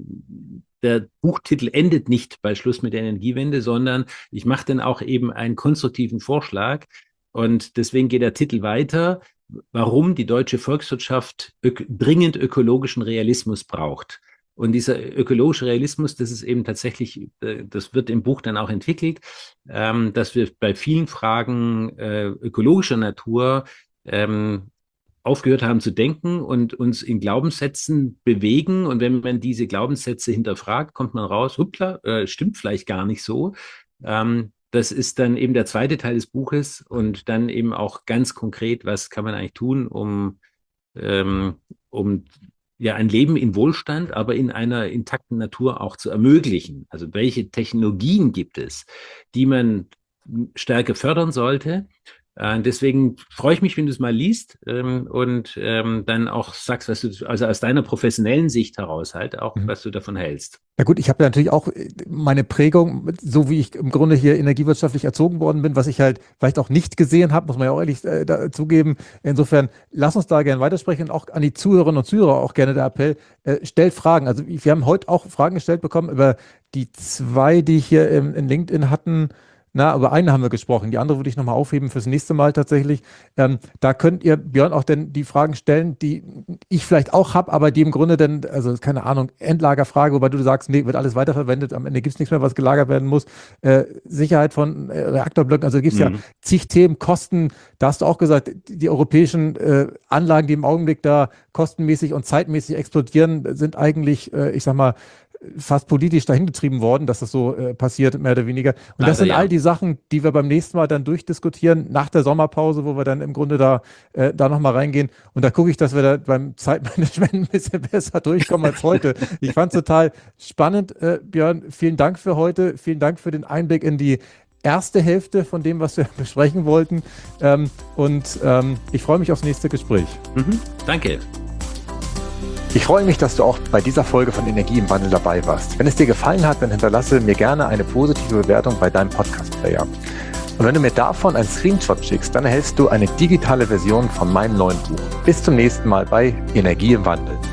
der Buchtitel endet nicht bei Schluss mit der Energiewende, sondern ich mache dann auch eben einen konstruktiven Vorschlag und deswegen geht der Titel weiter, warum die deutsche Volkswirtschaft ök- dringend ökologischen Realismus braucht. Und dieser ökologische Realismus, das ist eben tatsächlich, das wird im Buch dann auch entwickelt, dass wir bei vielen Fragen ökologischer Natur aufgehört haben zu denken und uns in Glaubenssätzen bewegen. Und wenn man diese Glaubenssätze hinterfragt, kommt man raus, hoppla, stimmt vielleicht gar nicht so. Das ist dann eben der zweite Teil des Buches und dann eben auch ganz konkret, was kann man eigentlich tun, um, um ja, ein Leben in Wohlstand, aber in einer intakten Natur auch zu ermöglichen. Also welche Technologien gibt es, die man stärker fördern sollte? Äh, deswegen freue ich mich, wenn du es mal liest ähm, und ähm, dann auch sagst, was du, also aus deiner professionellen Sicht heraus halt auch, mhm. was du davon hältst. Na gut, ich habe ja natürlich auch meine Prägung, so wie ich im Grunde hier energiewirtschaftlich erzogen worden bin, was ich halt vielleicht auch nicht gesehen habe, muss man ja auch ehrlich äh, da, zugeben. Insofern, lass uns da gerne weitersprechen und auch an die Zuhörerinnen und Zuhörer auch gerne der Appell, äh, stellt Fragen. Also wir haben heute auch Fragen gestellt bekommen über die zwei, die hier in, in LinkedIn hatten. Na, über eine haben wir gesprochen, die andere würde ich nochmal aufheben fürs nächste Mal tatsächlich. Ähm, da könnt ihr, Björn, auch denn die Fragen stellen, die ich vielleicht auch habe, aber die im Grunde dann, also keine Ahnung, Endlagerfrage, wobei du sagst, nee, wird alles weiterverwendet, am Ende gibt es nichts mehr, was gelagert werden muss. Äh, Sicherheit von äh, Reaktorblöcken, also gibt es mhm. ja zig Themen, Kosten, da hast du auch gesagt, die europäischen äh, Anlagen, die im Augenblick da kostenmäßig und zeitmäßig explodieren, sind eigentlich, äh, ich sag mal, fast politisch dahin getrieben worden, dass das so äh, passiert, mehr oder weniger. Und Leider, das sind ja. all die Sachen, die wir beim nächsten Mal dann durchdiskutieren, nach der Sommerpause, wo wir dann im Grunde da, äh, da nochmal reingehen. Und da gucke ich, dass wir da beim Zeitmanagement ein bisschen besser durchkommen als heute. Ich fand es total spannend, äh, Björn. Vielen Dank für heute. Vielen Dank für den Einblick in die erste Hälfte von dem, was wir besprechen wollten. Ähm, und ähm, ich freue mich aufs nächste Gespräch. Mhm. Danke. Ich freue mich, dass du auch bei dieser Folge von Energie im Wandel dabei warst. Wenn es dir gefallen hat, dann hinterlasse mir gerne eine positive Bewertung bei deinem Podcast-Player. Und wenn du mir davon einen Screenshot schickst, dann erhältst du eine digitale Version von meinem neuen Buch. Bis zum nächsten Mal bei Energie im Wandel.